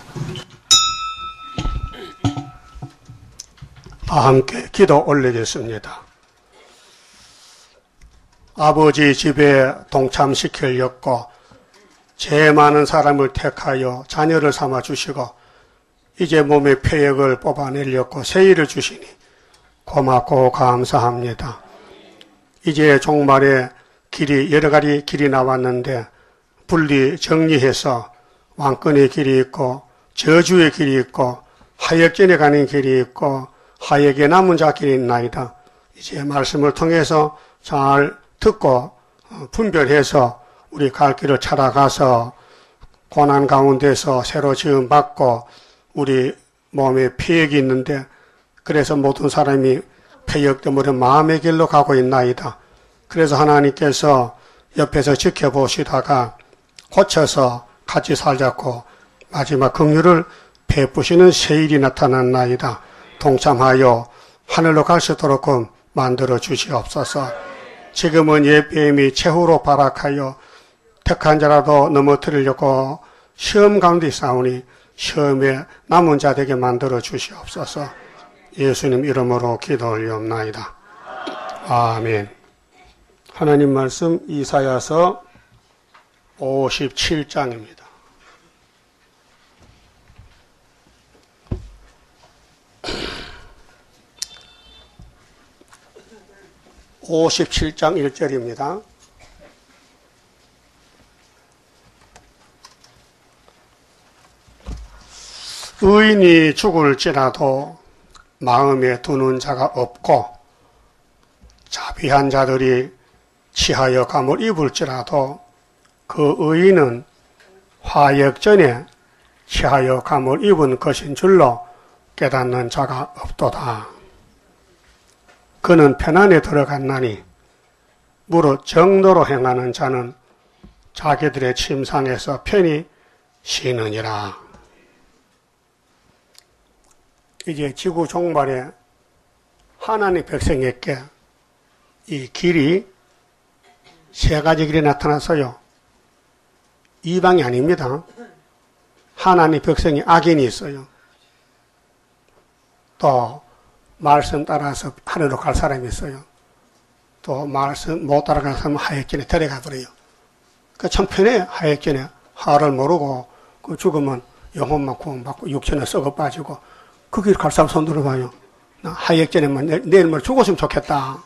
다 함께 기도 올리겠습니다. 아버지 집에 동참시키려고 죄 많은 사람을 택하여 자녀를 삼아 주시고 이제 몸의 폐역을 뽑아내려고 세일을 주시니 고맙고 감사합니다. 이제 종말의 길이 여러 가지 길이 나왔는데 분리 정리해서 왕권의 길이 있고 저주의 길이 있고 하역전에 가는 길이 있고 하역에 남은 자 길이 있나이다. 이제 말씀을 통해서 잘 듣고 분별해서 우리 갈 길을 찾아가서 고난 가운데서 새로 지음받고 우리 몸에 폐역이 있는데 그래서 모든 사람이 폐역 때문에 마음의 길로 가고 있나이다. 그래서 하나님께서 옆에서 지켜보시다가 고쳐서 같이 살자고 마지막 긍휼을 베푸시는 세일이 나타났나이다. 동참하여 하늘로 갈 수 있도록 만들어 주시옵소서. 지금은 예배임이 최후로 발악하여 택한 자라도 넘어뜨리려고 시험 가운데 싸우니 시험에 남은 자 되게 만들어 주시옵소서. 예수님 이름으로 기도 올리옵나이다. 아멘. 하나님 말씀 이사야서 57장입니다. 57장 1절입니다. 의인이 죽을지라도 마음에 두는 자가 없고 자비한 자들이 치하여 감을 입을지라도 그 의인은 화역전에 치하여 감을 입은 것인 줄로 깨닫는 자가 없도다. 그는 편안에 들어갔나니 무릇 정도로 행하는 자는 자기들의 침상에서 편히 쉬느니라. 이제 지구 종말에 하나님 백성에게 이 길이 세 가지 길이 나타나서요. 이방이 아닙니다. 하나님 백성이 악인이 있어요. 또 말씀 따라서 하늘로 갈 사람이 있어요. 또 말씀 못 따라가는 사람은 하역전에 데려가 버려요. 그 참 편해. 하역전에 하를 모르고 그 죽으면 영혼만 구원받고 육체는 썩어 빠지고 그 길 갈 사람 손 들어봐요. 나 하역전에만 내일 모레 죽었으면 좋겠다.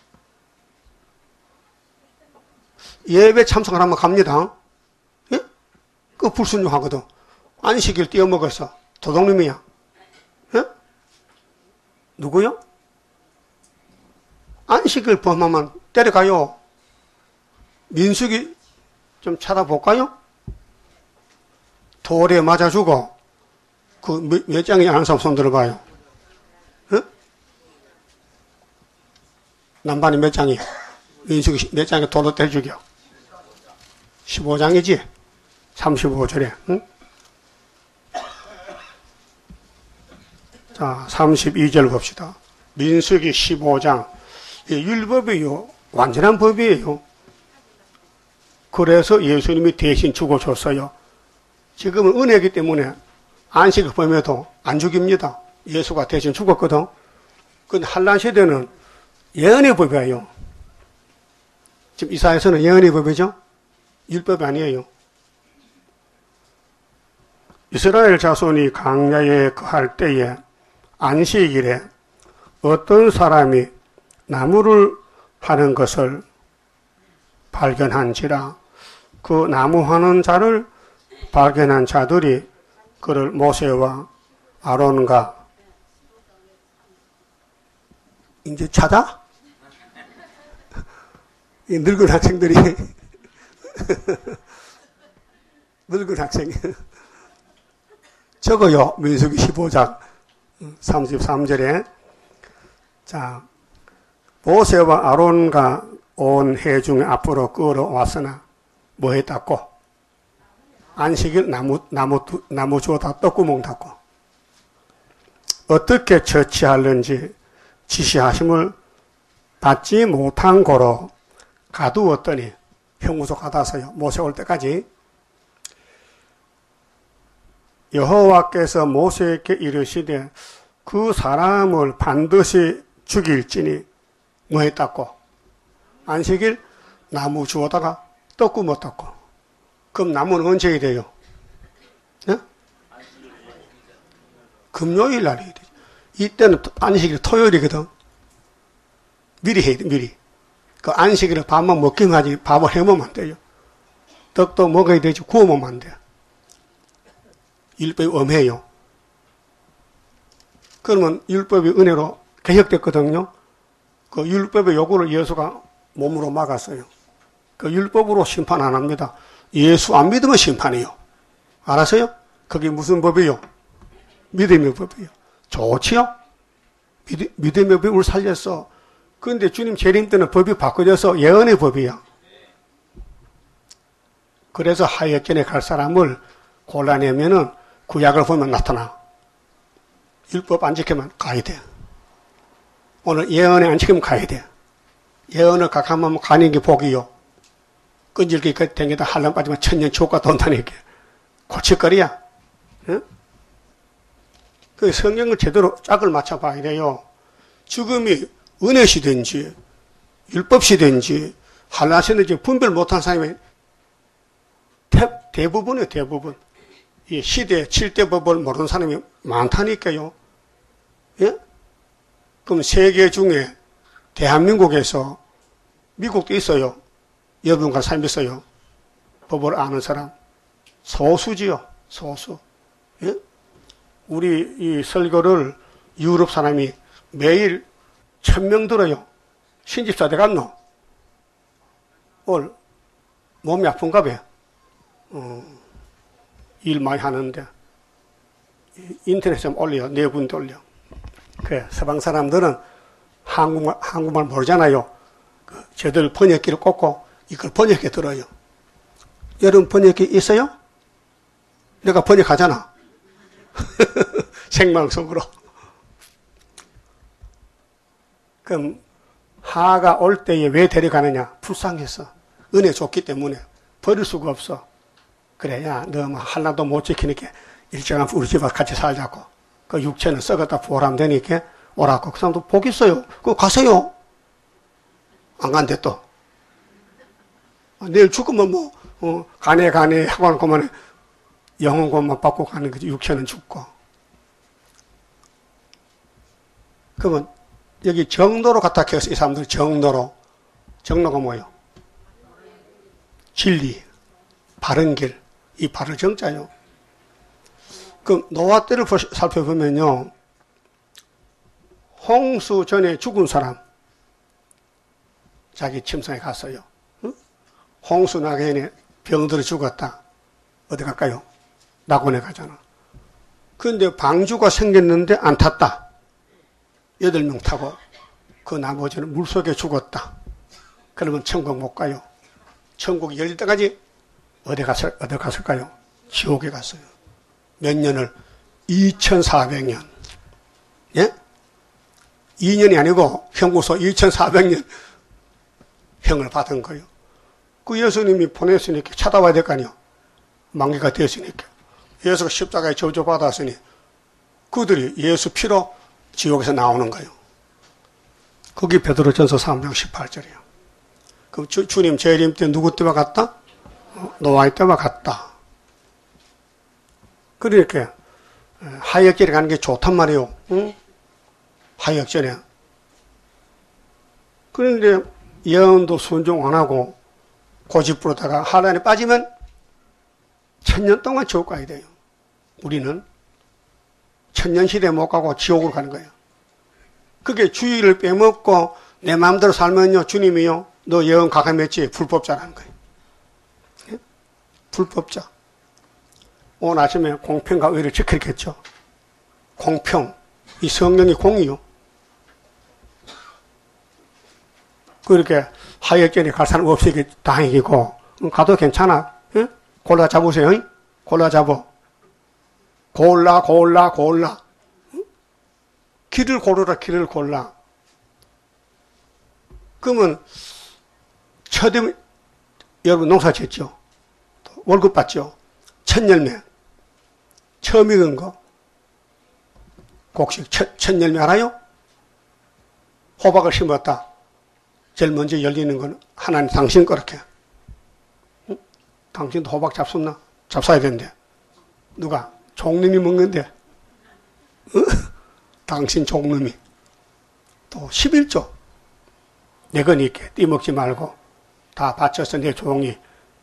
예배 참석을 하면 갑니다. 예? 그 불순종하거든. 안식일 띄어먹어서 도둑놈이야. 예? 누구요? 안식일 범하면 데려가요. 민숙이 좀 찾아볼까요? 돌에 맞아주고 그 몇 장이 아는 사람 손 들어봐요. 예? 남반이 몇 장이야? 민숙이 몇 장에 돌로 때려 죽여? 15장이지? 35절에. 응? 자, 32절 봅시다. 민수기 15장. 율법이요. 완전한 법이에요. 그래서 예수님이 대신 죽어줬어요. 지금은 은혜이기 때문에 안식을 범해도 안 죽입니다. 예수가 대신 죽었거든. 근데 한란 시대는 예언의 법이에요. 지금 이사야서는 예언의 법이죠? 율법이 아니에요. 이스라엘 자손이 광야에 거할 때에 안식일에 어떤 사람이 나무를 하는 것을 발견한지라 그 나무하는 자를 발견한 자들이 그를 모세와 아론과 이제 찾아? 이 늙은 학생들이 늙은 학생 적어요. 민수기 15장 33절에 자 모세와 아론과 온 회중의 앞으로 끌어왔으나 뭐 했다고? 안식일 나무 주워다 떡구멍 닫고 어떻게 처치하는지 지시하심을 받지 못한 고로 가두었더니 형무소 가다서요. 모세 올 때까지 여호와께서 모세에게 이르시되 그 사람을 반드시 죽일지니 뭐 했다고? 안식일 나무 주워다가 떡 구워 떴고. 그럼 나무는 언제 해야 돼요? 네? 금요일 날이 해야 돼. 이때는 안식일 토요일이거든. 미리 해야 돼, 미리. 그 안식일에 밥만 먹긴 하지 밥을 해먹으면 안 돼요. 떡도 먹어야 되지 구워 먹으면 안 돼요. 율법이 엄해요. 그러면 율법이 은혜로 개혁됐거든요. 그 율법의 요구를 예수가 몸으로 막았어요. 그 율법으로 심판 안 합니다. 예수 안 믿으면 심판이요. 알았어요? 그게 무슨 법이요? 믿음의 법이요. 좋지요? 믿음의 법이 우리 살렸어. 그런데 주님 재림 때는 법이 바꿔져서 예언의 법이야. 그래서 하역전에 갈 사람을 골라내면은 구약을 보면 나타나. 율법 안 지키면 가야 돼. 오늘 예언에 안 지키면 가야 돼. 예언을 각하면 가는 게 복이요. 끈질기게 댕기다 한란 빠지면 천년 지옥가 돈다니까. 고칠거리야. 응? 그 성경을 제대로 짝을 맞춰봐야 돼요. 죽음이 은혜시든지 율법시든지 한란시든지 분별 못한 사람이 대부분이에요. 대부분. 이 시대 7대 법을 모르는 사람이 많다니까요. 예? 그럼 세계 중에 대한민국에서 미국도 있어요. 여러분과 삶이 있어요. 법을 아는 사람. 소수지요. 소수. 예? 우리 이 설교를 유럽 사람이 매일 1000명 들어요. 신집사 돼 갔노? 오늘 몸이 아픈가 봐요. 일 많이 하는데 인터넷에 올려요. 네 군데 올려. 그래, 서방 사람들은 한국말 모르잖아요. 저들 번역기를 꽂고 이걸 번역해 들어요. 여러분 번역기 있어요? 내가 번역하잖아. 생방송으로. 그럼 하가 올 때에 왜 데려가느냐? 불쌍해서. 은혜 줬기 때문에. 버릴 수가 없어. 그래, 야, 너 뭐 하나도 못 지키니까 일정한 우리 집에 같이 살자고. 그 육체는 썩었다 부활하면 되니까 오라고. 그 사람도 복 있어요. 그거 가세요. 안 간대 또. 내일 죽으면 가네 하고 할 거면 영혼 것만 받고 가는 거지. 육체는 죽고. 그러면 여기 정도로 갖다 켜서 이 사람들 정도로. 정로가 뭐예요? 진리, 바른 길. 이 바른 정자요. 그럼 노아 때를 살펴보면요. 홍수 전에 죽은 사람. 자기 침상에 갔어요. 응? 홍수 나기 전에 병들어 죽었다. 어디 갈까요? 낙원에 가잖아. 그런데 방주가 생겼는데 안 탔다. 8명 타고 그 나머지는 물속에 죽었다. 그러면 천국 못 가요. 천국이 열릴 때까지 어디 갔을까요? 지옥에 갔어요. 몇 년을? 2400년. 예? 2년이 아니고 형구소 2400년 형을 받은 거예요. 그 예수님이 보냈으니까 찾아와야 될 거 아니에요. 만기가 됐으니까. 예수가 십자가에 저주받았으니 그들이 예수 피로 지옥에서 나오는 거예요. 그게 베드로전서 3장 18절이에요. 그럼 주님 재림 때 누구 때와 같다? 노아의 때와 같다. 그러니까 하역절에 가는 게 좋단 말이에요. 응? 하역절에. 그런데 예언도 순종 안 하고 고집 부르다가 하란에 빠지면 1000년 동안 지옥 가야 돼요. 우리는 1000년 시대에 못 가고 지옥으로 가는 거예요. 그게 주의를 빼먹고 내 마음대로 살면요. 주님이요. 너 예언 가감했지? 불법자라는 거예요. 예? 불법자. 오늘 아침에 공평과 의를 지키겠죠. 공평. 이 성령이 공이요. 그렇게 하역전에 갈 사람 없이 다행이고 가도 괜찮아. 예? 골라 잡으세요. 예? 골라 잡어. 골라. 응? 길을 고르라. 길을 골라. 그러면 첫해 여러분 농사 짓죠. 월급 받죠. 첫 처음 익은 거. 곡식 첫 열매 알아요? 호박을 심었다. 제일 먼저 열리는 건 하나님 당신 거렇게. 응? 당신도 호박 잡숫나? 잡숴야 된대. 누가? 종놈이 먹는데. 응? 당신 종놈이. 또 11조. 내 건 있게 띠먹지 말고 다 바쳐서 내 종이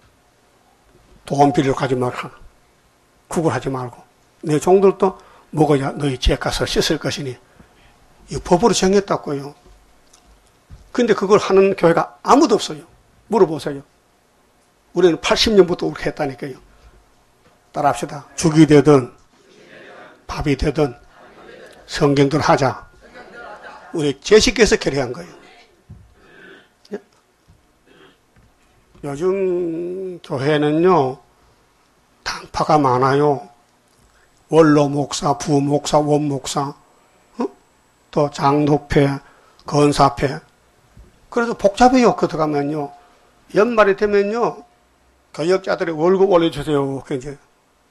도원비를 가지 말라. 구걸하지 말고 내 종들도 먹어야 너희 죄값을 씻을 것이니 이 법으로 정했다고요. 근데 그걸 하는 교회가 아무도 없어요. 물어보세요. 우리는 80년부터 그렇게 했다니까요. 따라합시다. 죽이 되든 밥이 되든 성경대로 하자. 우리 제식께서 결의한 거예요. 요즘 교회는요, 당파가 많아요. 원로 목사, 부목사, 원목사, 또 장로회, 건사회. 그래서 복잡해요. 그 들어가면요. 연말이 되면요, 교역자들이 월급 올려주세요. 그 이제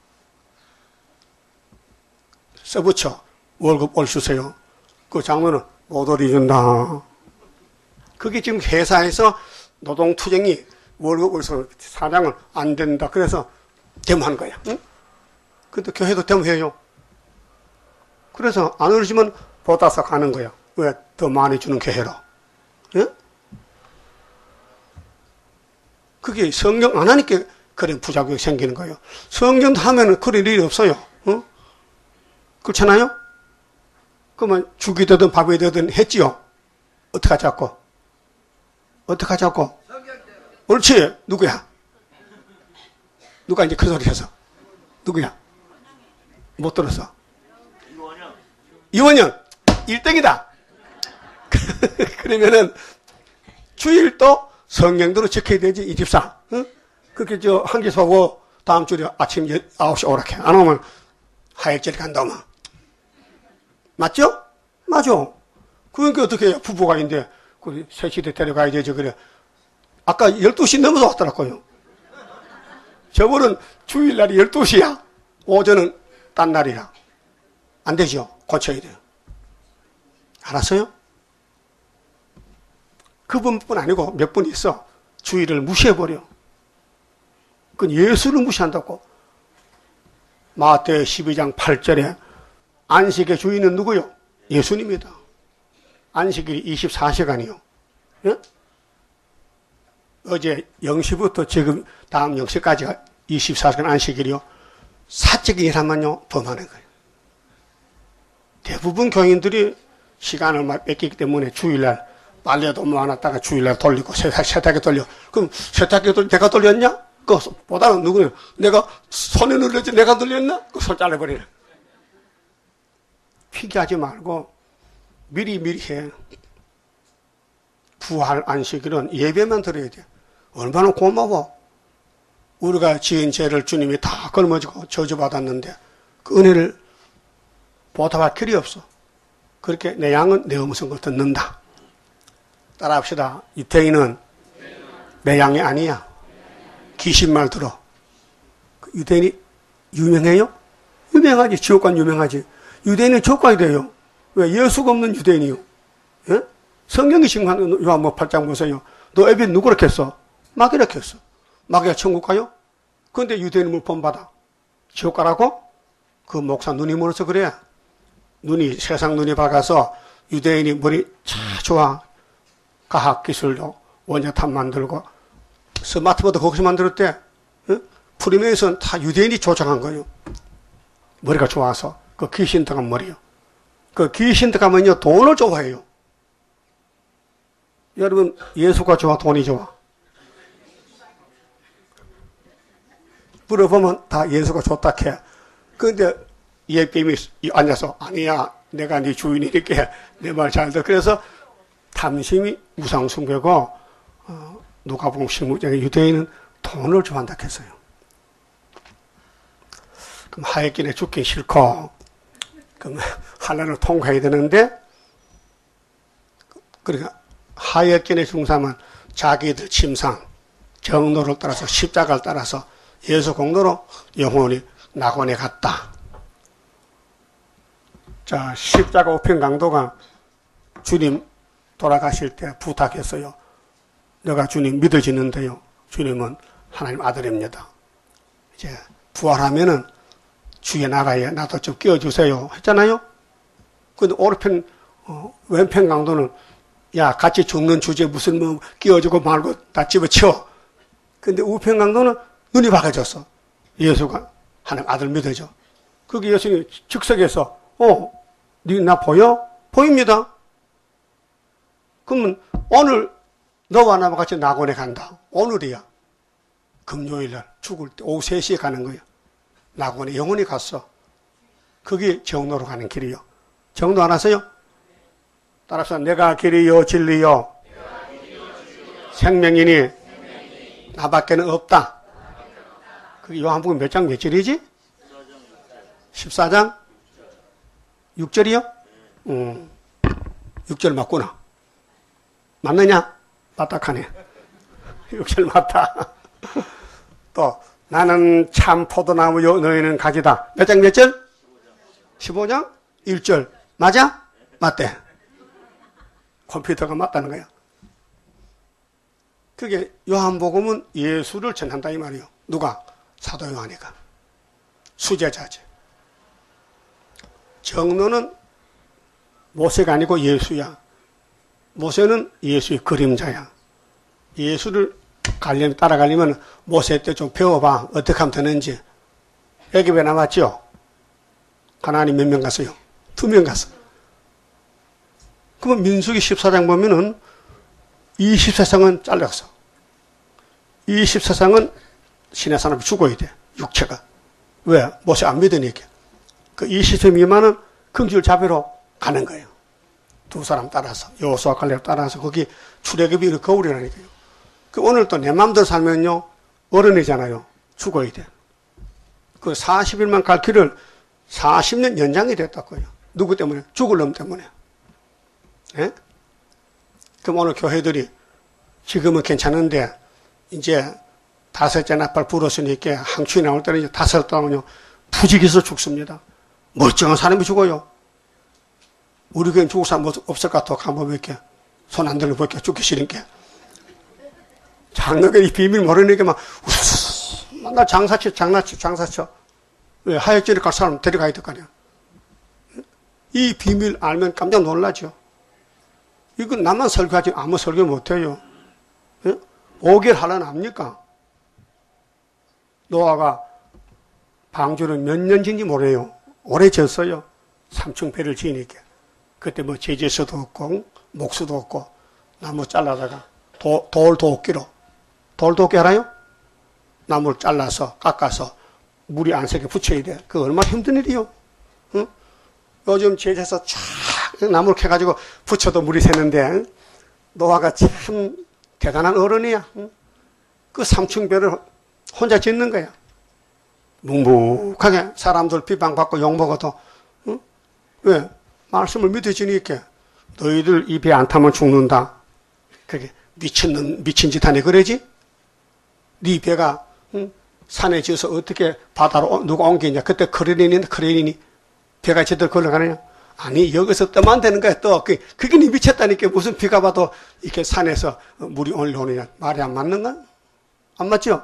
써붙여. 월급 올려주세요. 그 장로는 못 올려준다. 그게 지금 회사에서 노동투쟁이 월급을 사장은 안 된다. 그래서 데모하는 거야. 응? 근데 교회도 데모해요. 그래서 안 오르시면 보다서 가는 거야. 왜? 더 많이 주는 교회로. 예? 그게 성경 안 하니까 그런 부작용이 생기는 거예요. 성경도 하면은 그런 일이 없어요. 어? 그렇잖아요? 그러면 죽이 되든 밥이 되든 했지요? 어떻게 하자고? 어떻게 하자고? 옳지. 누구야? 누가 이제 큰 소리 해서? 누구야? 못 들었어. 이원영 1등이다. 그러면은 주일도 성경대로 지켜야 되지. 이 집사. 응? 그렇게 한개 서고 다음 주에 아침 9시 오락해. 안 오면 하역질 간다 오면. 맞죠? 맞죠? 그러니까 어떻게 해요? 부부가 있는데 그 3시대 데려가야 되죠. 그래. 아까 12시 넘어서 왔더라고요. 저번은 주일날이 12시야. 오전은 딴 날이라. 안 되죠. 고쳐야 돼요. 알았어요? 그분뿐 아니고 몇 분 있어. 주일을 무시해버려. 그건 예수를 무시한다고. 마태 12장 8절에 안식의 주인은 누구요? 예수님이다. 안식일이 24시간이요. 예? 어제 0시부터 지금 다음 0시까지가 24시간 안식일이요. 사적인 일하면요, 범하는 거예요. 대부분 교인들이 시간을 막 뺏기기 때문에 주일날 빨래도 모아놨다가 주일날 돌리고 세탁기 돌려. 그럼 세탁기도 내가 돌렸냐? 그보다는 누구냐? 내가 손에 눌렀지 내가 돌렸나? 그 손 잘라버리네. 피기하지 말고 미리 해. 부활 안식일은 예배만 드려야 돼. 얼마나 고마워. 우리가 지은 죄를 주님이 다 걸머지고 저주받았는데 그 은혜를 보답할 길이 없어. 그렇게 내 양은 내 음성을 듣는다. 따라합시다. 유태인은 내 양이 아니야. 귀신말 들어. 유대인이 유명해요? 유명하지. 지옥관 유명하지. 유대인은 지옥 가야 돼요. 왜? 예수가 없는 유대인이요. 예? 성경이 증거하는 요한복음 8장 보세요. 너 애비 누구라 했어? 마귀라 했어. 마귀가 천국 가요? 그런데 유대인은 뭘 본받아? 지옥 가라고? 그 목사 눈이 멀어서 그래. 세상 눈이 밝아서 유대인이 머리 참 좋아. 과학기술도 원자탄 만들고 스마트폰도 거기서 만들었대. 어? 프리메이슨 다 유대인이 조작한 거예요. 머리가 좋아서. 그 귀신 들어간 머리요. 그 귀신 들어가면요, 돈을 좋아해요. 여러분, 예수가 좋아, 돈이 좋아? 물어보면 다 예수가 좋다 해. 그런데 예비임이 앉아서, 아니야, 내가 네 주인이니까 내 말 잘 들어. 그래서 탐심이 우상숭배고, 누가복음 16장에 유대인은 돈을 좋아한다 했어요. 그럼 하였기에 죽긴 싫고, 그럼 하나를 통과해야 되는데, 그러니까 하였기에 중삼은 자기들 침상, 정로를 따라서 십자가를 따라서 예수 공로로 영혼이 낙원에 갔다. 자, 십자가 우편 강도가 주님 돌아가실 때 부탁했어요. 내가 주님 믿어지는데요. 주님은 하나님 아들입니다. 이제 부활하면은 주의 나라에 나도 좀 끼워주세요. 했잖아요. 근데 오른편, 왼편 강도는 야, 같이 죽는 주제 무슨 뭐 끼워주고 말고 다 집어치워. 근데 우편 강도는 눈이 밝아졌어. 예수가 하나님 아들 믿어져. 그게 예수님이 즉석에서 니 나 보여? 보입니다. 그러면 오늘 너와 나와 같이 낙원에 간다. 오늘이야. 금요일날 죽을 때 오후 3시에 가는 거야. 낙원에 영원히 갔어. 그게 정로로 가는 길이요. 정로 안 하세요? 따라서 내가 길이요 진리요 생명이니 나밖에는 없다. 그게 요한복음 몇 장 몇 절이지? 14장 6절이요? 6절 맞구나. 맞느냐? 맞다하네. 6절 맞다. 또 나는 참 포도나무요 너희는 가지다. 몇 장 몇 절? 15장 1절. 맞아? 맞대. 컴퓨터가 맞다는 거야. 그게 요한복음은 예수를 전한다 이 말이요. 누가? 사도 요한이가. 수제자지. 정로는 모세가 아니고 예수야. 모세는 예수의 그림자야. 예수를 따라가려면 모세 때 좀 배워봐. 어떻게 하면 되는지. 애굽에 남았죠? 가나안이 몇 명 갔어요? 2명 갔어. 그러면 민수기 14장 보면은 24상은 잘렸어. 24상은 신의 사람이 죽어야 돼. 육체가. 왜? 모세 안 믿으니까. 그 20세 미만은 긍지를 잡으러 가는 거예요. 2 사람 따라서. 여호수아 갈렙 따라서 거기 출애굽이 거울이라니까요. 그 오늘 또 내 마음대로 살면요. 어른이잖아요. 죽어야 돼. 그 40일만 갈 길을 40년 연장이 됐다고요. 누구 때문에? 죽을 놈 때문에. 예? 그럼 오늘 교회들이 지금은 괜찮은데 이제 5째 나팔 불었으니까 항추이 나올 때는 이제 5살 동안요 부직에서 죽습니다. 멀쩡한 사람이 죽어요. 우리 교회는 죽을 사람 없을 것 같아. 한번 볼게. 손 안 들고 볼게. 죽기 싫으니까. 장로교 이 비밀 모르니까 막 우스스스 맨날 장사쳐. 왜? 하역절에 갈 사람 데려가야 될 거 아니야. 이 비밀 알면 깜짝 놀라죠. 이건 나만 설교하지 아무 설교 못해요. 5개월 하려나 합니까? 노아가 방주를 몇 년 지인지 모르요. 오래 지었어요. 3층 배를 지으니까. 그때 뭐 제재서도 없고 목수도 없고 나무 잘라다가 돌도끼로. 돌도끼 알아요? 나무를 잘라서 깎아서 물이 안 새게 붙여야 돼. 그거 얼마나 힘든 일이요. 응? 요즘 제재서 쫙 나무를 캐가지고 붙여도 물이 새는데 노아가 참 대단한 어른이야. 응? 그 3층 배를 혼자 짓는 거야. 묵묵하게 사람들 비방받고 욕먹어도 응? 왜? 말씀을 믿어주니까 너희들 이 배 안 타면 죽는다. 그게 미친 짓 하네 그러지? 네 배가 응? 산에 지어서 어떻게 바다로 누가 옮기냐. 그때 크레인이 배가 제대로 걸어가느냐. 아니 여기서 떠만 되는 거야. 또 그게 네 미쳤다니까. 무슨 비가 와도 이렇게 산에서 물이 올라오느냐. 말이 안 맞는가? 안 맞죠?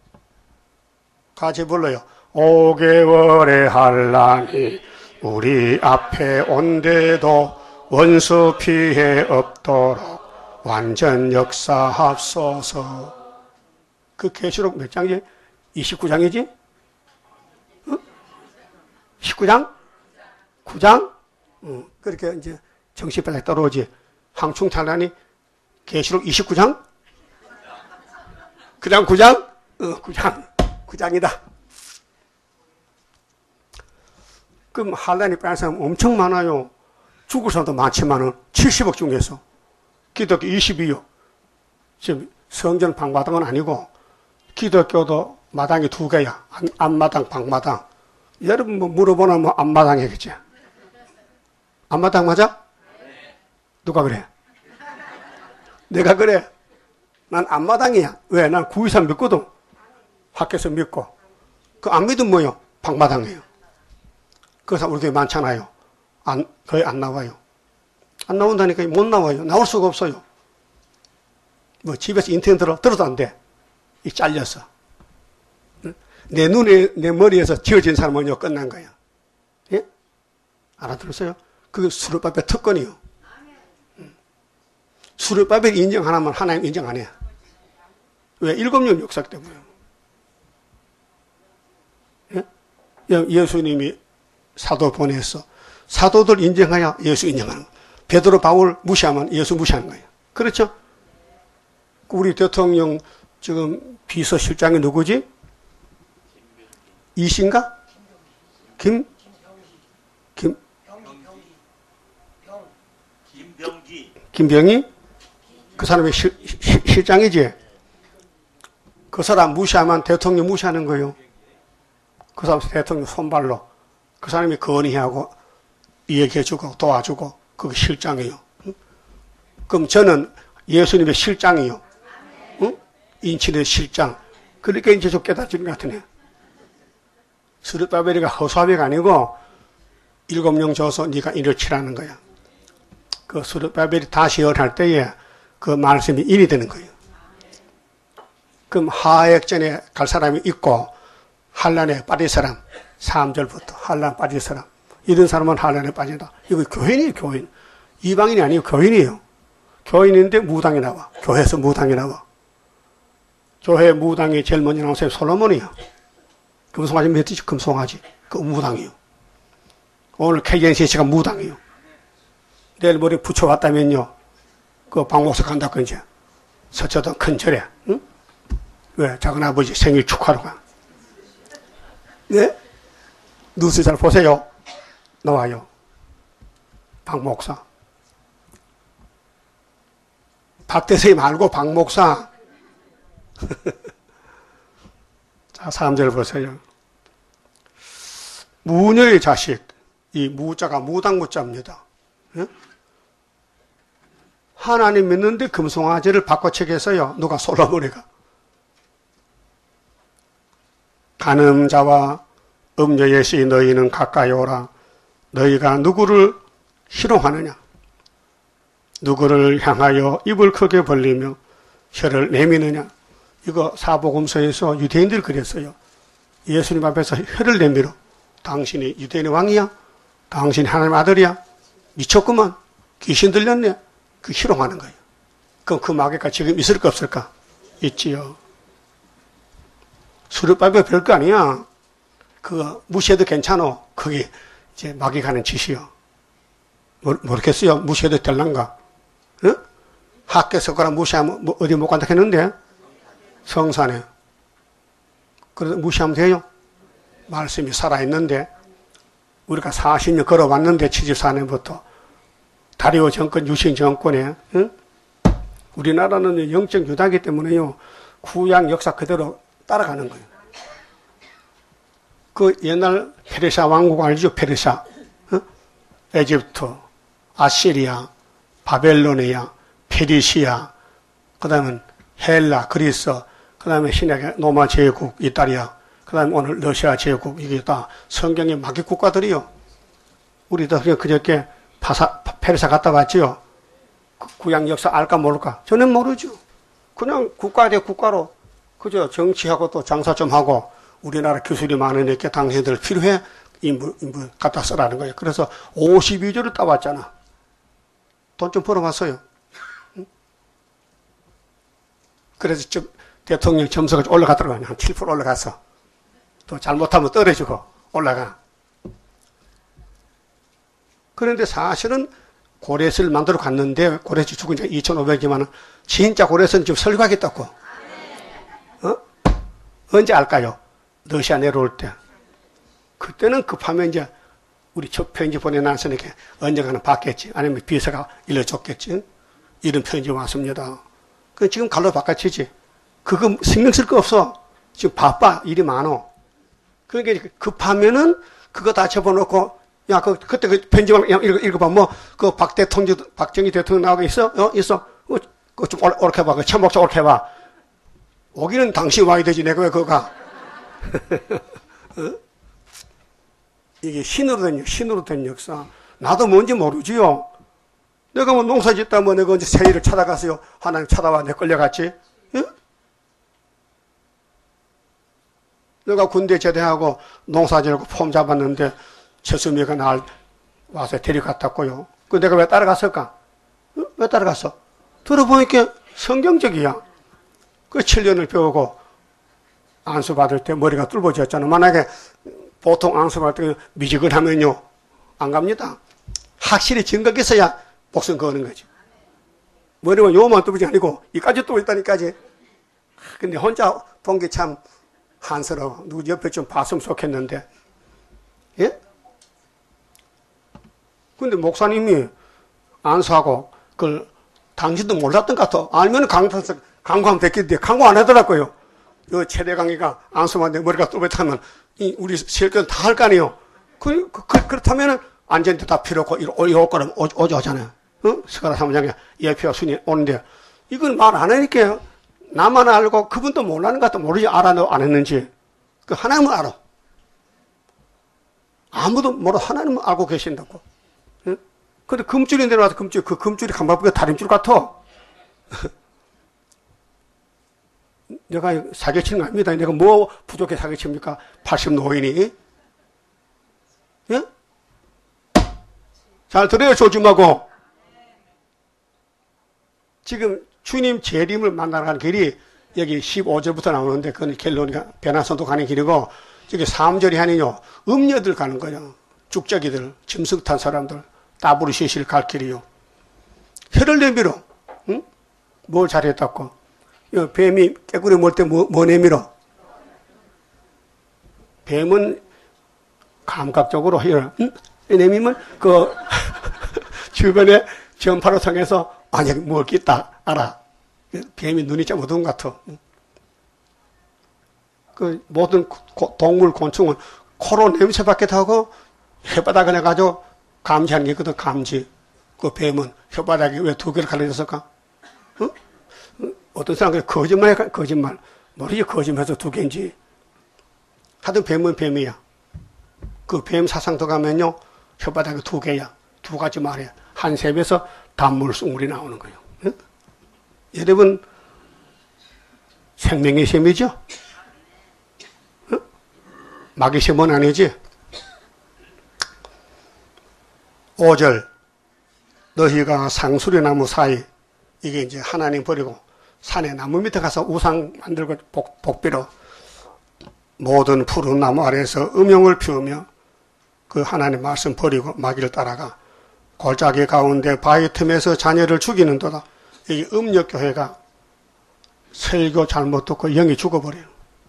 같이 불러요. 5개월의 한란이 우리 앞에 온데도 원수 피해 없도록 완전 역사합소서. 그 계시록 몇 장이지? 29장이지? 19장? 9장? 그렇게 이제 정신빨리 떨어오지. 항충탄란이 계시록 29장? 그냥 9장? 9장이다. 그럼 한란이 빠진 사람 엄청 많아요. 죽을 사람도 많지만은 70억 중에서 기독교 22요. 지금 성전 방마당은 아니고 기독교도 마당이 2개야. 앞마당, 방마당. 여러분 뭐 물어보나 뭐 앞마당이겠지. 앞마당 맞아? 누가 그래? 내가 그래. 난 앞마당이야. 왜? 난 923 믿거든. 학교에서 믿고. 그 안 믿으면 뭐요? 방마당이에요. 그래서 우리 교회 많잖아요. 거의 안 나와요. 안 나온다니까 못 나와요. 나올 수가 없어요. 뭐 집에서 인터넷 들어도 안 돼. 이 잘려서. 내 눈에, 내 머리에서 지어진 사람은요, 끝난 거야. 예? 알아들었어요? 그게 수르바벨 특권이요. 수르바벨 인정 하나만 하나님 인정 안 해. 왜? 7년 역사 때문에. 예? 예수님이 사도 보냈어. 사도들 인정해야 예수 인정하는 거야. 베드로 바울 무시하면 예수 무시하는 거예요. 그렇죠? 우리 대통령 지금 비서실장이 누구지? 이신가? 김병희? 그 사람이 실장이지? 그 사람 무시하면 대통령 무시하는 거예요. 그 사람 대통령 손발로. 그 사람이 건의하고 얘기해주고 도와주고 그게 실장이에요. 그럼 저는 예수님의 실장이요. 응? 인친의 실장. 그러니까 이제 좀 깨닫지는 것 같으네. 스룹바벨이가 허수아비가 아니고 7명 줘서 네가 일을 치라는 거야. 그 스룹바벨이 다시 열할 때에 그 말씀이 일이 되는 거예요. 그럼 하액전에 갈 사람이 있고 한란에 빠질 사람 3절부터 한란 빠질 사람 이런 사람은 한란에 빠진다. 이거 교인이에요. 교인. 이방인이 아니고 교인이에요. 교인인데 무당이 나와. 교회에서 무당이 나와. 교회 무당이 제일 먼저 나온 사람이 솔로몬이에요. 금송아지 몇 띠지? 금송아지. 그 무당이요. 오늘 KNCC가 무당이요. 내일 머리 붙여왔다면요. 그 박목사 간다고 이제. 서초동 큰 절에. 응? 왜? 작은아버지 생일 축하로 가. 네? 뉴스 잘 보세요. 나와요. 박목사. 박대세이 말고 박목사. 자, 3절 보세요. 무녀의 자식. 이 무자가 무당무자입니다. 예? 하나님 믿는데 금송아지를 바꿔치기해서요. 누가 솔로몬이가. 간음자와 음녀의 씨 너희는 가까이 오라. 너희가 누구를 희롱하느냐. 누구를 향하여 입을 크게 벌리며 혀를 내미느냐. 이거 사복음서에서 유대인들이 그랬어요. 예수님 앞에서 혀를 내밀어. 당신이 유대인의 왕이야? 당신이 하나님의 아들이야? 미쳤구만. 귀신 들렸네. 그 희롱하는 거예요. 그럼 그 마귀가 지금 있을까 없을까? 있지요. 수르바벨 별거 아니야. 그거 무시해도 괜찮아. 그게 이제 마귀 가는 짓이요. 모르겠어요. 무시해도 될란가? 응? 학교에서 그랑 무시하면 뭐 어디 못 간다 했는데 성산에. 그래서 무시하면 돼요. 말씀이 살아있는데 우리가 40년 걸어왔는데 74년부터 다리오 정권, 유신 정권에 응? 우리나라는 영적 유다이기 때문에요. 구약 역사 그대로 따라가는 거예요. 그 옛날 페르시아 왕국 알죠? 페르시아. 응? 에집트, 아시리아, 바벨로니아, 페르시아, 그 다음은 헬라, 그리스, 그 다음에 신약의 로마 제국, 이탈리아, 그 다음에 오늘 러시아 제국, 이게 다 성경의 마귀 국가들이요. 우리도 그저께 페르시아 갔다 왔지요. 구약 역사 알까 모를까? 저는 모르죠. 그냥 국가 대 국가로 그저 정치하고 또 장사 좀 하고 우리나라 기술이 많으니까 당신들 필요해? 인물 갖다 쓰라는 거예요. 그래서 52조를 따왔잖아. 돈 좀 벌어봤어요. 응? 그래서 대통령 점수가 올라갔더라고요. 한 7% 올라가서. 또 잘못하면 떨어지고 올라가. 그런데 사실은 고레스를 만들어 갔는데 고레스 죽은 지 2,500이면 진짜 고레스는 지금 설교하겠다고. 어? 언제 알까요? 러시아 내려올 때. 그때는 급하면 이제 우리 첫 편지 보내놨으니까 언젠가는 받겠지. 아니면 비서가 일러줬겠지. 이런 편지 왔습니다. 그 지금 갈로 바꿔치지. 그거 신경 쓸 거 없어. 지금 바빠. 일이 많어. 그러니까 급하면은 그거 다 접어놓고 야, 그때 그 편지만 읽어봐. 뭐, 박정희 대통령 나오고 있어? 있어? 그거 좀 옳게 봐. 그 참목자 옳게 봐. 오기는 당신 와야 되지. 내가 왜 그거 가? 어? 이게 신으로 된 역사. 나도 뭔지 모르지요. 내가 뭐 농사 짓다 뭐 내가 언제 새일을 찾아가서요. 하나님 찾아와 내 끌려갔지? 예? 내가 군대 제대하고 농사 지르고 폼 잡았는데 최수미가 날 와서 데려갔다고요. 그 내가 왜 따라갔을까? 왜 따라갔어? 들어보니까 성경적이야. 그 7년을 배우고 안수 받을 때 머리가 뚫어졌잖아. 만약에 보통 안수 받을 때 미지근하면요 안 갑니다. 확실히 증거가 있어야 목숨 거는 거지. 머리가 요만 뚫어지 아니고 이까지 뚫어 있다니까지. 근데 혼자 본 게 참 한스러워. 누구 옆에 좀 봤으면 좋겠는데. 예? 근데 목사님이 안수하고 그걸 당신도 몰랐던 것 같아. 알면 강구하면 됐겠는데 강구 안 하더라고요. 요 최대 강의가 안수하는데 머리가 뚫어타면 우리 실컷 다 할 거 아니에요. 그렇다면 안전도 다 필요 없고 올 거라면 오잖아요. 스가랴 3장에 예표와 순이 오는데 이건 말 안 하니까 나만 알고 그분도 몰라는 것 같아. 모르지 알아도 안 했는지. 그 하나님은 알아. 아무도 모르 하나님은 알고 계신다고. 근데 금줄이 내려와서 그 금줄이 간만보니까 다림줄 같아. 내가 사기치는 거 아닙니다. 내가 뭐 부족해 사기칩니까? 80 노인이. 예? 잘 들어요, 조심하고. 지금 주님 재림을 만나러 가는 길이 여기 15절부터 나오는데 그건 갤로니가 베나선도 가는 길이고 저기 3절이 아니요. 음녀들 가는 거예요. 죽자기들, 짐승 탄 사람들, 따부르시실 갈 길이요. 혀를 내밀어. 응? 뭘 잘했다고. 뱀이 깨구리 몰 때 뭐 내밀어? 뱀은 감각적으로 혀를 내밀면 그 주변에 전파로 통해서 아니 뭘 낀다 알아. 뱀이 눈이 좀 어두운 것 같아. 그 모든 동물 곤충은 코로 냄새밖에 하고 혓바닥을 해가지고 감지하는 게 있거든. 감지. 그 뱀은 혓바닥에 왜 두 개를 갈라졌을까? 어? 어떤 사람은 거짓말 해, 거짓말. 모르지 거짓말해서 두 개인지. 하여튼 뱀은 뱀이야. 그 뱀 사상도 가면요 혓바닥에 두 개야. 두 가지 말이야. 한 셉에서 단물 숭물이 나오는 거예요. 응? 여러분 생명의 셈이죠? 응? 마귀 셈은 아니지? 5절 너희가 상수리 나무 사이 이게 이제 하나님 버리고 산에 나무 밑에 가서 우상 만들고 복비로 모든 푸른 나무 아래에서 음용을 피우며 그 하나님 말씀 버리고 마귀를 따라가 골짜기 가운데 바위 틈에서 자녀를 죽이는도다. 이 음력교회가 설교 잘못 듣고 영이 죽어버려요.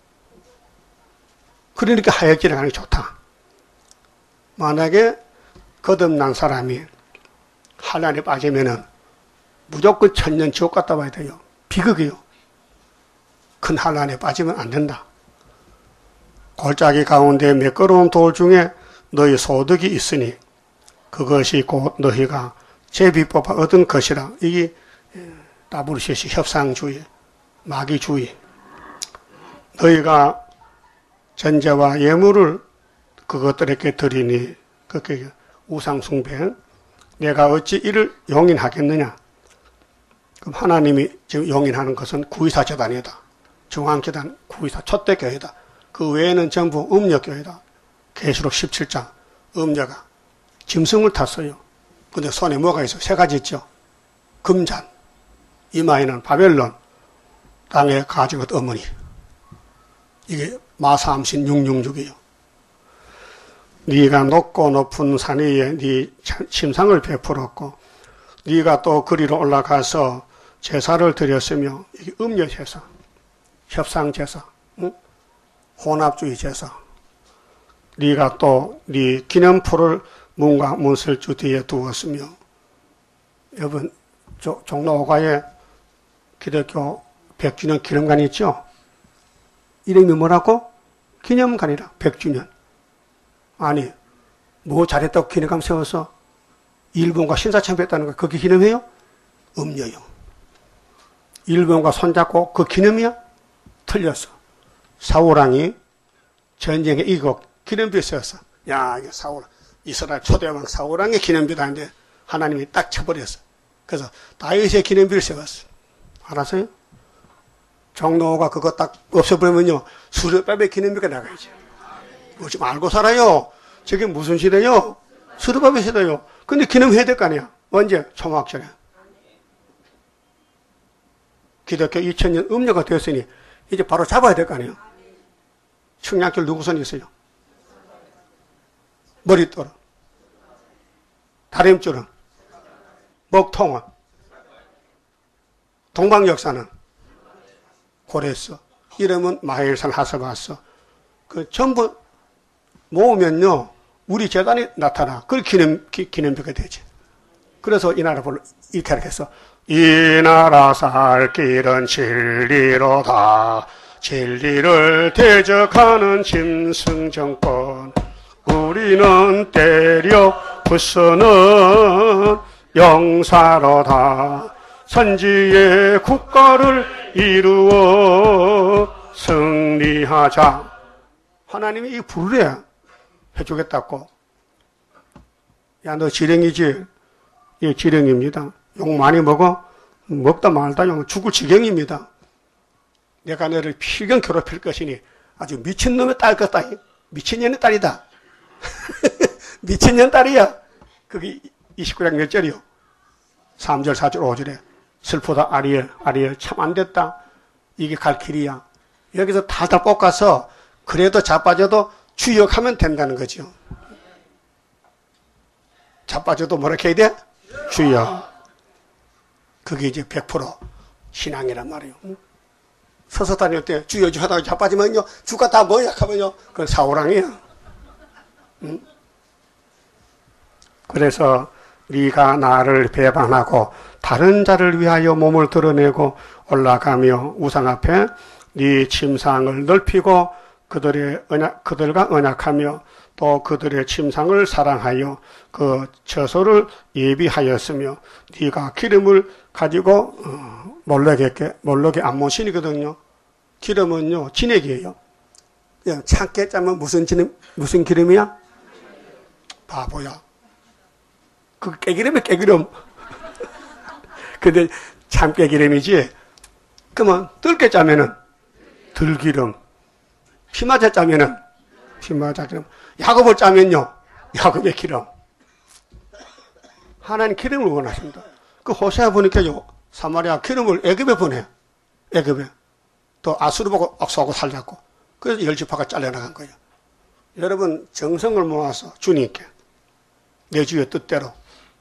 그러니까 하역질에 가는 게 좋다. 만약에 거듭난 사람이 환란에 빠지면은 무조건 천년 지옥 갔다 와야 돼요. 비극이요. 큰 환란에 빠지면 안 된다. 골짜기 가운데 매끄러운 돌 중에 너희 소득이 있으니 그것이 곧 너희가 제비 뽑아 얻은 것이라. 이게 따부르시시 협상주의, 마귀주의. 너희가 전제와 예물을 그것들에게 드리니 그게 우상숭배. 내가 어찌 이를 용인하겠느냐. 그럼 하나님이 지금 용인하는 것은 구의사 재단이다. 중앙재단 구의사 촛대교회다. 그 외에는 전부 음력교회다. 계시록 17장 음녀가 짐승을 탔어요. 근데 손에 뭐가 있어요? 세 가지 있죠. 금잔, 이마에는 바벨론, 땅에 가진 것 어머니. 이게 마삼신 666이에요. 네가 높고 높은 산 위에 네 침상을 베풀었고 네가 또 그리로 올라가서 제사를 드렸으며 이게 음녀 제사, 협상 제사, 응? 혼합주의 제사. 네가 또 네 기념포를 문과 문설주 뒤에 두었으며. 여러분 종로 5가에 기독교 100주년 기념관이 있죠. 이름이 뭐라고? 기념관이라. 100주년. 아니 뭐 잘했다고 기념관 세워서 일본과 신사참배했다는 거 그게 기념해요? 음녀요. 일본과 손잡고 그 기념이야? 틀렸어. 사우랑이 전쟁에 이기고 기념비에 세웠어. 야, 이게 이스라엘 초대왕 사울왕의 기념비도 아닌데 하나님이 딱 쳐버렸어. 그래서 다윗의 기념비를 세웠어. 알았어요? 종로가 그거 딱 없애버리면요, 수르밥의 기념비가 나가야지. 뭐 좀 알고 살아요. 저게 무슨 시대요? 수르밥의 시대요. 근데 기념해야 될 거 아니야. 언제? 초막절에. 기독교 2000년 음료가 되었으니 이제 바로 잡아야 될 거 아니에요. 청약절 누구 손에 있어요? 머릿돌은, 다림줄은, 먹통은, 동방역사는, 고레스, 이름은 마헬산 하스바스. 그 전부 모으면요, 우리 재단이 나타나. 그걸 기념비가 되지. 그래서 이 나라 별로 이렇게 하겠어. 이 나라 살 길은 진리로다. 진리를 대적하는 짐승정권. 우리는 때려 부수는 영사로다. 선지의 국가를 이루어 승리하자. 하나님이 이 부르래 해주겠다고. 야, 너 지령이지? 예, 지령입니다. 욕 많이 먹어? 먹다 말다 용 죽을 지경입니다. 내가 너를 필경 괴롭힐 것이니 아주 미친놈의 딸 같다. 미친년의 딸이다. 미친년 딸이야. 그게 29장 몇 절이요? 3절, 4절, 5절에. 슬프다, 아리엘, 참 안 됐다. 이게 갈 길이야. 여기서 달달 볶아서 그래도 자빠져도 주역하면 된다는 거죠. 자빠져도 뭐라고 해야 돼? 주역. 그게 이제 100% 신앙이란 말이에요. 서서 다닐 때 주여 하다가 자빠지면요, 주가 다 뭐야 하면요, 그건 사우랑이야. 그래서 네가 나를 배반하고 다른 자를 위하여 몸을 드러내고 올라가며 우상 앞에 네 침상을 넓히고 그들과 언약하며 또 그들의 침상을 사랑하여 그 처소를 예비하였으며 네가 기름을 가지고 몰록의 안모신이거든요. 기름은요, 진액이에요. 그냥 참깨 짜면 무슨 기름이야? 바보야. 그 깨기름이 깨기름. 근데 참깨기름이지. 그러면 뜰게 짜면은 들기름. 피마자 짜면은 피마자 기름. 야곱을 짜면요, 야곱의 기름. 하나님 기름을 원하십니다. 그 호세아 보니까요, 사마리아 기름을 애굽에 보내. 애굽에. 또 아수르 보고 억소하고 살자고. 그래서 10지파가 잘려나간 거예요. 여러분, 정성을 모아서 주님께 내 주의 뜻대로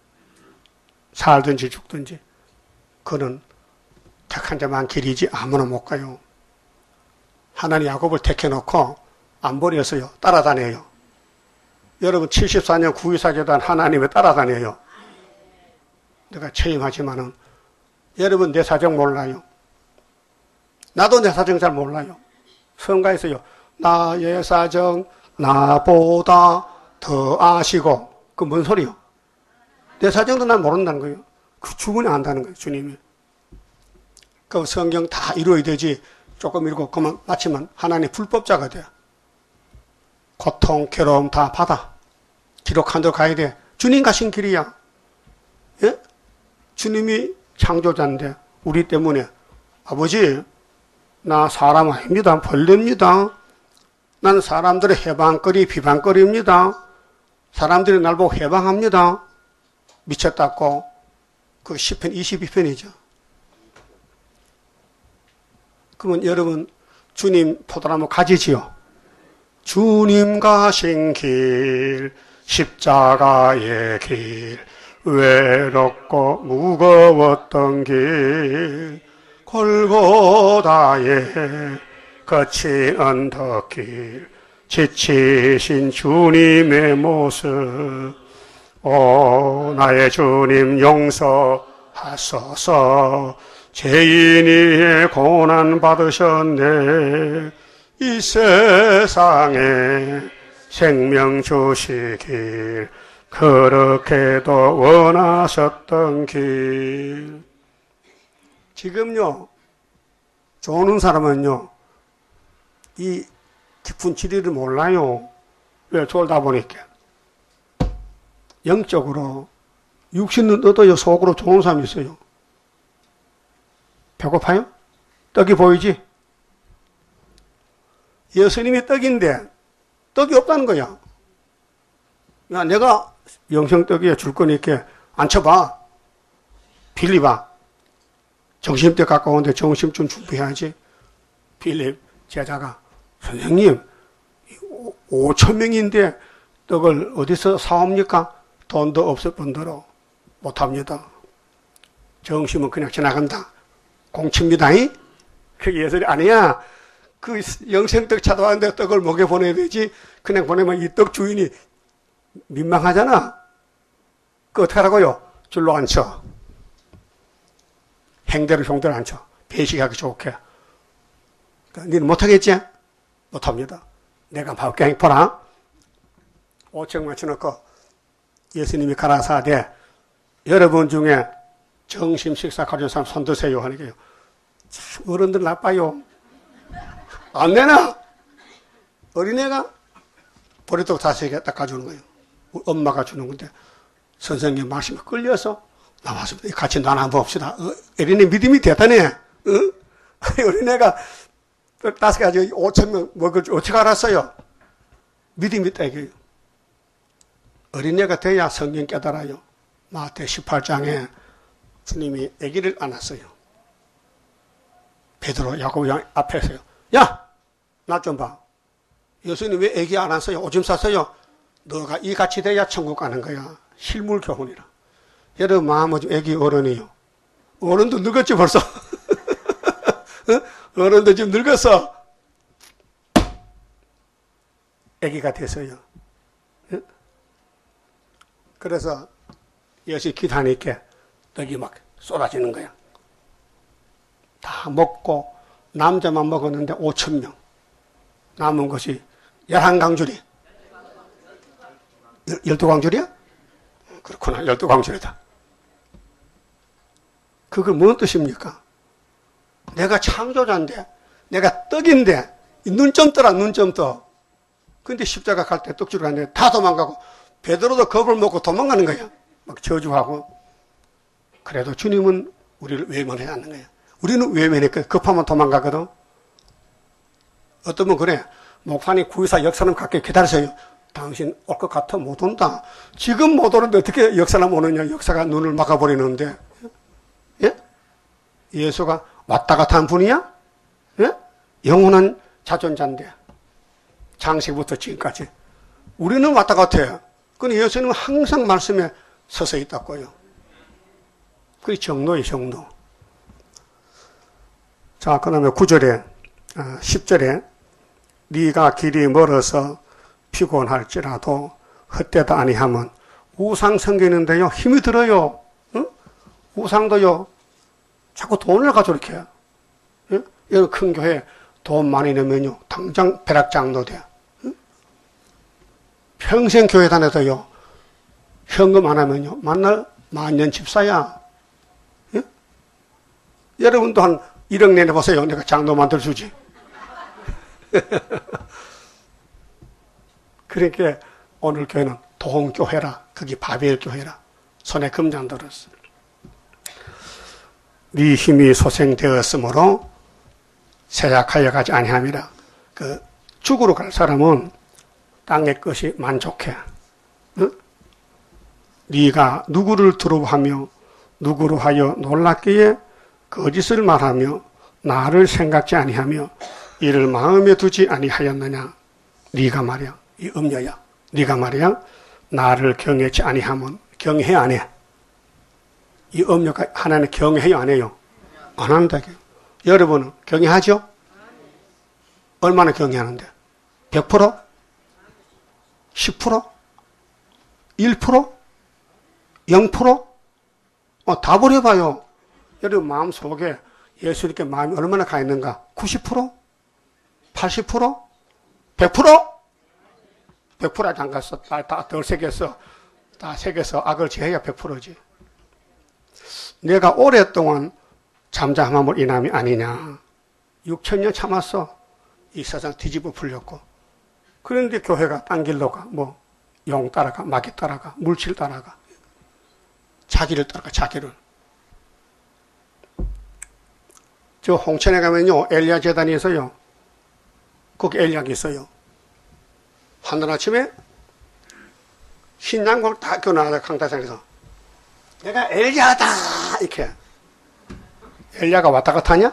살든지 죽든지 그는 택한 자만 길이지 아무나 못 가요. 하나님 야곱을 택해놓고 안 버렸어요. 따라다녀요. 여러분 74년 9.24 재단 하나님을 따라다녀요. 내가 체임하지만은 여러분 내 사정 몰라요. 나도 내 사정 잘 몰라요. 성가에서요, 나의 사정 나보다 더 아시고. 그 뭔 소리요? 내 사정도 난 모른다는 거예요. 그 주문이 안다는 거예요, 주님이. 그 성경 다 이루어야 되지. 조금 읽고 그만 마치면 하나님 불법자가 돼. 고통, 괴로움 다 받아. 기록한 대로 가야 돼. 주님 가신 길이야. 예? 주님이 창조자인데 우리 때문에 아버지, 나 사람 아닙니다. 벌레입니다. 난 사람들의 해방거리, 비방거리입니다. 사람들이 날 보고 해방합니다. 미쳤다고. 그 10편, 22편이죠. 그러면 여러분, 주님 포도나무 가지지요? 주님 가신 길, 십자가의 길, 외롭고 무거웠던 길, 골고다의 거친 언덕길, 지치신 주님의 모습. 오, 나의 주님 용서하소서. 죄인이 고난 받으셨네. 이 세상에 생명 주시길 그렇게도 원하셨던 길. 지금요, 조는 사람은요, 이 깊은 진리를 몰라요. 왜? 졸다 보니까. 영적으로 육신은 얻어요. 속으로 좋은 사람이 있어요. 배고파요? 떡이 보이지? 예수님이 떡인데 떡이 없다는 거야. 야, 내가 영생떡이에 줄 거니까 앉혀봐. 빌립아. 점심 때 가까운데 점심 좀 준비해야지. 빌립 제자가 선생님 5,000명인데 떡을 어디서 사옵니까? 돈도 없을 뿐더러 못합니다. 점심은 그냥 지나간다. 공치입니다. 그게 예술이 아니야. 그 영생떡 찾아왔는데 떡을 먹여 보내야 되지. 그냥 보내면 이 떡 주인이 민망하잖아. 그 어떻게 하라고요? 줄로 앉혀. 행대로 형대로 앉혀. 배식하기 좋게. 그러니까 니는 못하겠지? 못합니다. 내가 봐볼게. 보라. 5천 맞춰놓고 예수님이 가라사대 여러분 중에 정심 식사 가진 사람 손 드세요 하는 게요. 참 어른들 나빠요. 안 내나? 어린애가 보리떡 5개 닦아주는 거예요. 엄마가 주는 건데 선생님 말씀에 끌려서 나왔습니다. 같이 나눠봅시다. 어린애 믿음이 대단해. 응? 어린애가 5개 가지고 5,000명 먹을 줄 어떻게 알았어요? 믿음이 있다 이거예요. 어린애가 돼야 성경 깨달아요. 마태 18장에 주님이 아기를 안았어요. 베드로, 야고보 앞에서요. 야! 나 좀 봐. 예수님 왜 아기 안았어요? 오줌 쌌어요? 너가 이 같이 돼야 천국 가는 거야. 실물 교훈이라. 여러분 마음은 좀 아기 어른이요. 어른도 늙었지 벌써. 어른도 지금 늙었어. 아기가 됐어요. 그래서 예수 기도하니까 떡이 막 쏟아지는 거야. 다 먹고 남자만 먹었는데 5,000명. 남은 것이 11강줄이. 12강줄이야? 그렇구나. 12강줄이다. 그걸 뭔 뜻입니까? 내가 창조자인데, 내가 떡인데, 눈 좀 떠라, 눈 좀 떠. 근데 십자가 갈 때 떡주러 갔는데 다 도망가고, 베드로도 겁을 먹고 도망가는 거야. 막 저주하고. 그래도 주님은 우리를 외면하지 않는 거야. 우리는 외면했거든. 급하면 도망가거든. 어떤 분 그래. 목사님 구의사 역사님 갖게 기다리세요. 당신 올 것 같아 못 온다. 지금 못 오는데 어떻게 역사람 오느냐. 역사가 눈을 막아버리는데. 예? 예수가 왔다 갔다 한 분이야? 예? 영원한 자존자인데. 장세부터 지금까지. 우리는 왔다 갔아 요. 근데 예수님은 항상 말씀에 서서 있다고요. 그게 정로예요, 정로. 자, 그 다음에 9절에, 10절에, 네가 길이 멀어서 피곤할지라도 헛되다 아니하면 우상 섬기는데요, 힘이 들어요. 응? 우상도요, 자꾸 돈을 가지고 이렇게 해요. 응? 여기 큰 교회 돈 많이 내면요, 당장 벼락장로 돼. 응? 평생 교회 다녀도요, 현금 안 하면요, 만날 만년 집사야. 응? 여러분도 한 1억 내내보세요. 내가 장로 만들어주지. 그러니까 오늘 교회는 도홍교회라. 그게 바벨교회라. 손에 금장 들었어. 네 힘이 소생되었으므로 세약하여 가지 아니함이라. 그 죽으러 갈 사람은 땅의 것이 만족해. 응? 네가 누구를 두려워하며 누구로 하여 놀랍기에 거짓을 말하며 나를 생각지 아니하며 이를 마음에 두지 아니하였느냐. 네가 말이야. 이 음녀야. 네가 말이야. 나를 경외치 아니하면 경외해 안 해? 이 음녀가 하나님 경외해요 안 해요? 안 한다. 여러분은 경외하죠? 얼마나 경외하는데? 100%? 10%? 1%? 0%? 다 버려봐요. 여러분 마음속에 예수님께 마음이 얼마나 가 있는가? 90%? 80%? 100%? 100% 아직 안 갔어. 다 덜 새겼어. 다 새겨서 악을 제해야 100%지. 내가 오랫동안 잠잠함을 인함이 아니냐. 6,000년 참았어. 이 세상 뒤집어 풀렸고. 그런데 교회가 딴 길로 가. 뭐 용 따라가, 마귀 따라가, 물질 따라가. 자기를 따라가, 자기를. 저 홍천에 가면요, 엘리야 재단이 있어요. 거기 엘리야가 있어요. 한날 아침에 흰 양복을 다 껴놔서 강타장에서 내가 엘리야다! 이렇게. 엘리야가 왔다 갔다 하냐?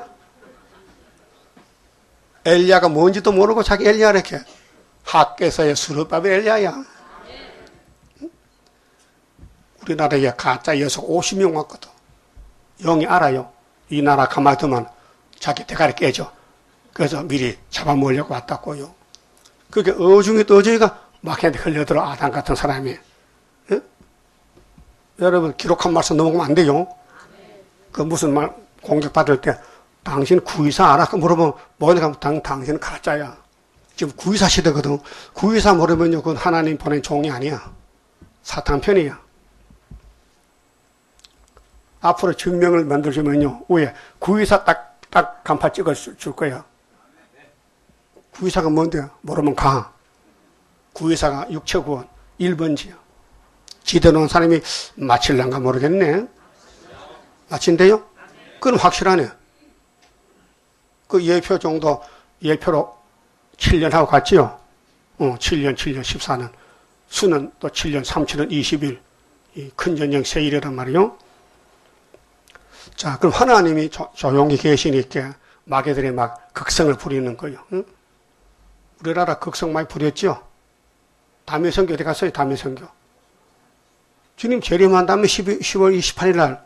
엘리야가 뭔지도 모르고 자기 엘리야 이렇게. 학계서의 수르바벨 엘리야야. 우리나라에 가짜 여석 50명 왔거든. 영이 알아요. 이 나라 가만히 두면 자기 대가리 깨져. 그래서 미리 잡아먹으려고 왔다고요. 그게 어중이 떠중이가 막한테 흘려들어 아담 같은 사람이. 예? 여러분 기록한 말씀 넘어가면 안 돼요. 그 무슨 말 공격받을 때 당신 구의사 알아? 물어보면 뭐냐면 당신은 가짜야. 지금 구의사 시대거든. 구의사 모르면요, 그건 하나님 보낸 종이 아니야. 사탄 편이야. 앞으로 증명을 만들어주면요, 위에 구의사 딱 간판 찍어 줄 거야. 구의사가 뭔데요? 모르면 가. 구의사가 육체구원 1번지야. 지대 놓은 사람이 마칠란가 모르겠네. 마친대요? 그건 확실하네. 그 예표 정도, 예표로 7년 하고 갔지요? 7년, 14년. 수는 또 7년, 3칠은 20일. 이 큰 전쟁 세일이란 말이요. 자, 그럼 하나님이 조용히 계시니까 마귀들이 막 극성을 부리는 거예요. 응? 우리나라 극성 많이 부렸죠? 담임 선교 어디 갔어요? 담임 선교. 주님 재림한 다음에 10월 28일 날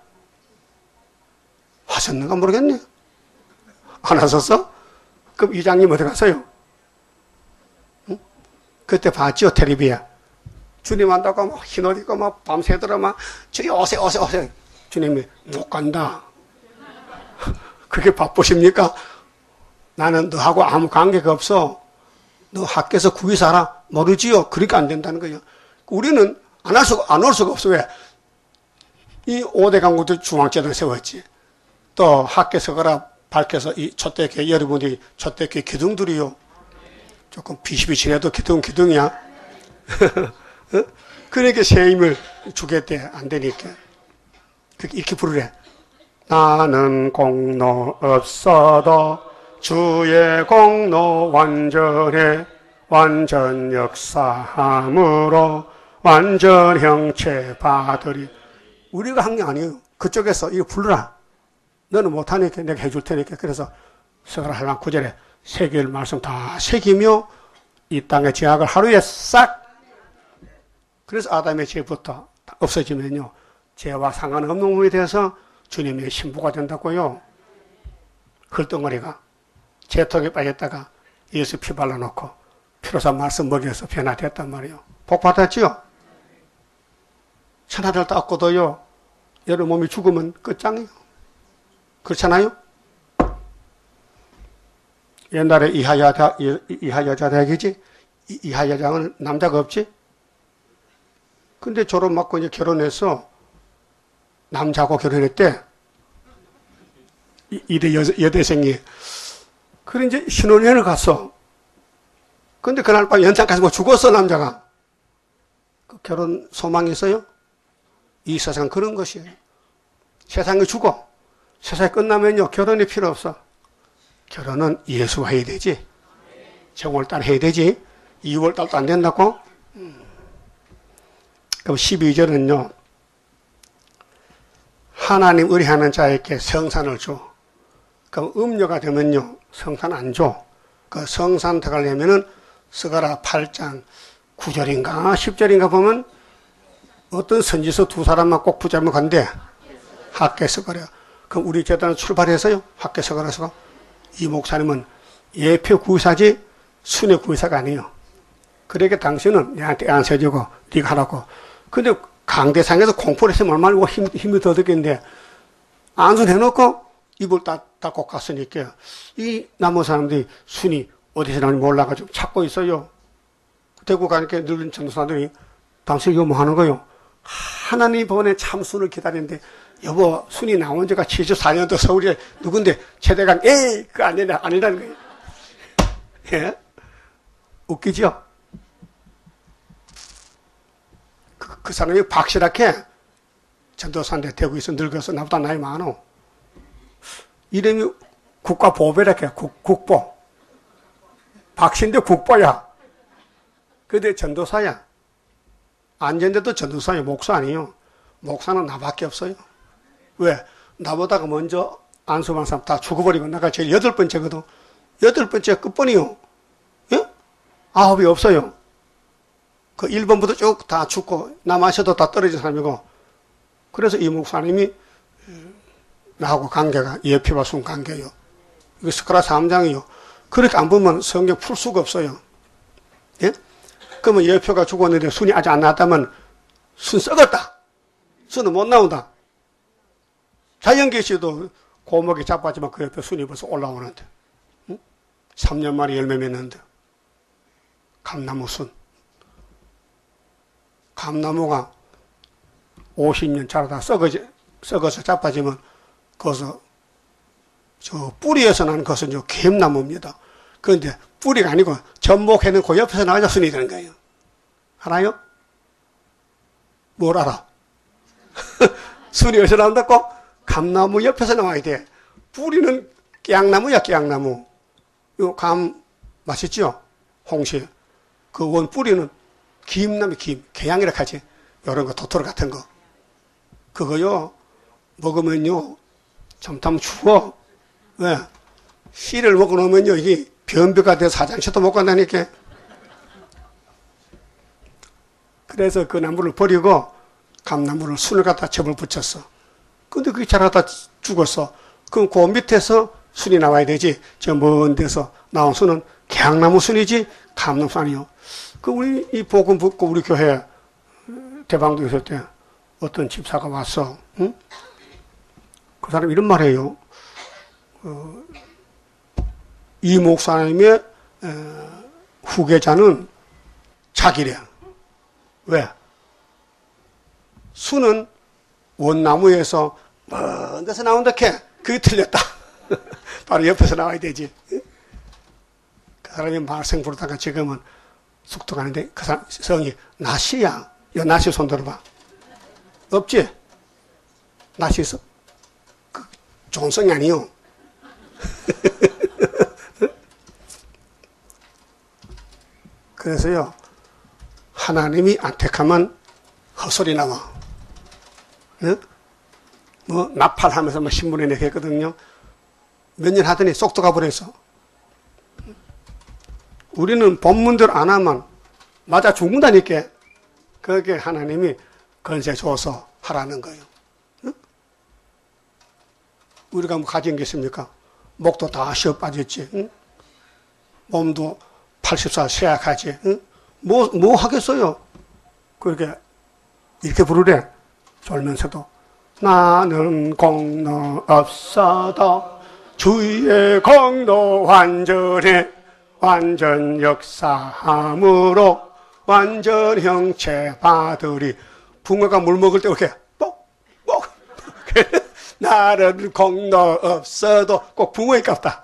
하셨는가 모르겠네. 안 하셨어? 그럼 이장님 어디 갔어요? 응? 그때 봤죠? 텔레비에. 주님 한다고 막 흰옷 입고 막 밤새더라 막 주님 오세요. 주님이 못 간다. 그게 바쁘십니까? 나는 너하고 아무 관계가 없어. 너 학교에서 구의사 알아? 모르지요? 그러니까 안 된다는 거예요. 우리는 안 올 수가 없어. 왜? 이 5대 강국들 중앙재단 세웠지. 또 학교에서 가라 밝혀서 이 초대교회 여러분이 초대교회 기둥들이요. 조금 비실비실해도 기둥이야. 그러니까 새 힘을 주겠대. 안 되니까. 이렇게 부르래. 나는 공로 없어도 주의 공로 완전해. 완전 역사함으로 완전 형체 받으리. 우리가 한 게 아니에요. 그쪽에서 이거 불러라. 너는 못하니까 내가 해줄 테니까. 그래서 서가라 할만 9절에 새길 말씀 다 새기며 이 땅의 죄악을 하루에 싹. 그래서 아담의 죄부터 없어지면요, 죄와 상관없는 몸이 돼서 주님의 신부가 된다고요. 흙덩어리가 재통에 빠졌다가 예수 피 발라놓고 피로사 말씀 먹여서 변화됐단 말이에요. 복 받았지요? 천하를 닦고도요, 여러 몸이 죽으면 끝장이에요. 그렇잖아요? 옛날에 이하여자대학이지? 이하여자는 남자가 없지? 근데 졸업받고 이제 결혼해서 남자하고 결혼했대. 이대 여대생이. 그래 이제 신혼여행을 갔어. 근데 그날 밤 연장 가서 죽었어, 남자가. 그 결혼 소망이 있어요? 이 세상 그런 것이에요. 세상이 죽어. 세상이 끝나면요, 결혼이 필요 없어. 결혼은 예수가 해야 되지. 정월달 해야 되지. 2월달도 안 된다고? 그럼 12절은요, 하나님 의뢰하는 자에게 성산을 줘. 그럼 음료가 되면요, 성산 안 줘. 그 성산 들어가려면은 스가랴 8장 9절인가 10절인가 보면 어떤 선지서 두 사람만 꼭 붙잡으면 간대. 학계 스가랴. 그럼 우리 재단은 출발해서요, 학계 스가랴서 이 목사님은 예표 구의사지 순회 구의사가 아니에요. 그러니까 당신은 내한테 안 세주고 네가 하라고. 근데 강대상에서 공포를 했으면 얼마나 힘이 더 듣겠는데 안순해놓고 입을 닫고 갔으니까 이 남은 사람들이 순이 어디서 나는지 몰라가지고 찾고 있어요. 대구 가니까 늙은 전도사들이 당신 이거 뭐 하는 거요? 하나님 보내 참순을 기다리는데 여보 순이 나온 지가 74년도 서울에 누군데 최대강 에이 그거 아니라는 거예요. 예? 웃기죠? 그 사람이 박실하게 전도사인데 대구에서 늙어서 나보다 나이 많어. 이름이 국가보배라게 국보. 박신데 국보야. 근데 전도사야. 안전데도 전도사야. 목사 아니에요. 목사는 나밖에 없어요. 왜? 나보다가 먼저 안수만 사람 다 죽어버리고 내가 제일 8번째거든. 8번째 끝번이요. 예? 9이 없어요. 그 1번부터 쭉 다 죽고 남아셔도 다 떨어진 사람이고. 그래서 이 목사님이 나하고 관계가 예피와 순 관계예요. 이거 스가랴 3장이요. 그렇게 안 보면 성경 풀 수가 없어요. 예? 그러면 예표가 죽었는데 순이 아직 안 나왔다면 순 썩었다. 순은 못 나온다. 자연계시도 고목이 자빠지만 그 옆에 순이 벌써 올라오는데. 응? 3년 만에 열매 맺는데. 감나무 순. 감나무가 50년 자라다 썩어서 자빠지면 거기서 저 뿌리에서 나는 것은 저 겜나무입니다. 그런데 뿌리가 아니고 전목해는 그 옆에서 나와야 순이 되는 거예요. 알아요? 뭘 알아? 순이 어디서 나온다고? 감나무 옆에서 나와야 돼. 뿌리는 깨양나무야, 깨양나무. 요 감 맛있죠? 홍시. 그 원 뿌리는 김나무, 김. 개양이라 하지. 요런 거, 도토리 같은 거. 그거요, 먹으면요, 잠깐 죽어. 왜? 씨를 먹어놓으면요, 이게 변비가 돼서 화장실도 못 간다니까. 그래서 그 나무를 버리고 감나무를 순을 갖다 접을 붙였어. 근데 그게 자라다 죽었어. 그럼 그 밑에서 순이 나와야 되지. 저 먼 데서 나온 순은 개양나무 순이지 감나무 순 아니요. 그 우리 이 복음 붙고 우리 교회 대방도 있을 때 어떤 집사가 왔어. 응? 그 사람 이런 말이에요. 이 목사님의 후계자는 자기래. 왜? 순은 원나무에서 먼 데서 나온다 캐. 그게 틀렸다. 바로 옆에서 나와야 되지. 그 사람이 말생 부르다가 지금은 숙도 가는데 그 사람 성이 나시야. 요 나시 손 들어봐. 없지? 나시 있어? 그 좋은 성이 아니요. 그래서요, 하나님이 안 택하면 헛소리 나와. 네? 뭐, 나팔하면서 뭐 신문에 내게 했거든요. 몇 년 하더니 쏙도 가버렸어. 우리는 본문대로 안 하면 맞아 죽는다니까. 그게 하나님이 건세 줘서 하라는 거예요. 네? 우리가 뭐 가진 게 있습니까? 목도 다 쉬어 빠졌지. 응? 몸도 80살 쇠약하지. 응? 뭐 하겠어요? 그렇게, 이렇게 부르래. 졸면서도. 나는 공로 없어도 주의 공로 완전해. 완전 역사함으로 완전 형체 받으리. 붕어가 물 먹을 때 이렇게 뽁! 나는 공로 없어도 꼭 붕어에 깝다.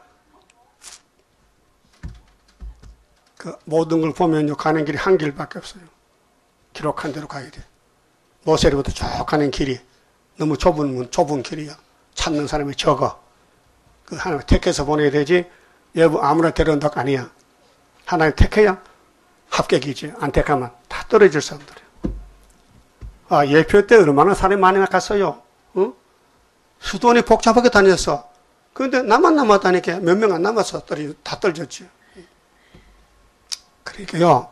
그 모든 걸 보면요, 가는 길이 한 길밖에 없어요. 기록한 대로 가야 돼. 모세리부터 쭉 가는 길이 너무 좁은 길이야. 찾는 사람이 적어. 그 하나님 택해서 보내야 되지. 여보 아무나 데려온다 아니야. 하나님 택해야 합격이지. 안 택하면 다 떨어질 사람들이야. 아, 예표 때 얼마나 사람이 많이 갔어요. 응? 수도원이 복잡하게 다녔어. 그런데 나만 남았다니까. 몇 명 안 남았어. 다 떨어졌지. 그러니까요,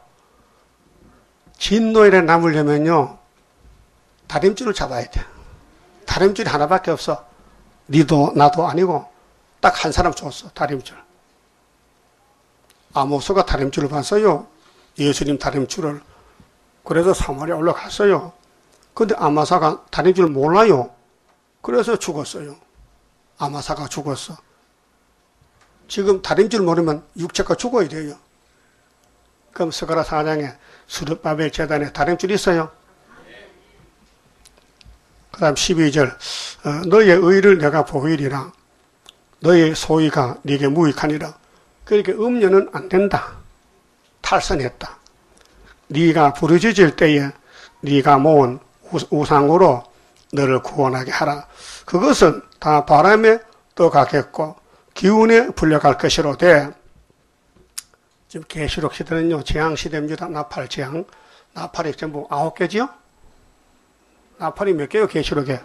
진노일에 남으려면요, 다림줄을 잡아야 돼. 다림줄이 하나밖에 없어. 니도 나도 아니고 딱 한 사람 줬어. 다림줄. 아모스가 다림줄을 봤어요. 예수님 다림줄을. 그래서 사마리아 올라갔어요. 근데 아마사가 다림줄을 몰라요. 그래서 죽었어요. 아마사가 죽었어. 지금 다림줄 모르면 육체가 죽어야 돼요. 그럼 스가랴 4장에 수르바벨 제단에 다림줄이 있어요. 그 다음 12절 너의 의를 내가 보이리라. 너의 소위가 네게 무익하니라. 그러니까 음료는 안 된다. 탈선했다. 네가 부르짖을 때에 네가 모은 우상으로 너를 구원하게 하라. 그것은 다 바람에 떠가겠고 기운에 불려갈 것이로되. 지금 계시록 시대는요, 재앙 시대입니다. 나팔 재앙. 나팔이 전부 9개지요? 나팔이 몇 개요, 계시록에?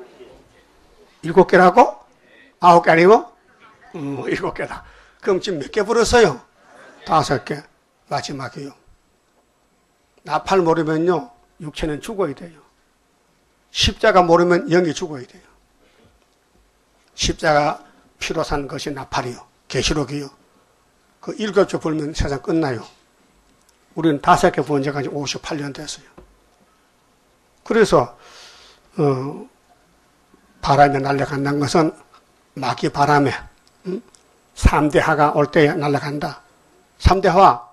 7개라고? 9개 아니고? 7개다. 그럼 지금 몇 개 불었어요? 5개. 마지막이요. 나팔 모르면요, 육체는 죽어야 돼요. 십자가 모르면 영이 죽어야 돼요. 십자가 피로 산 것이 나팔이요. 계시록이요. 그 7개 불면 세상 끝나요. 우리는 5개 부은 지가 58년 됐어요. 그래서 바람에 날아간다는 것은 마귀 바람에 3대하가 올 때에 날아간다. 3대화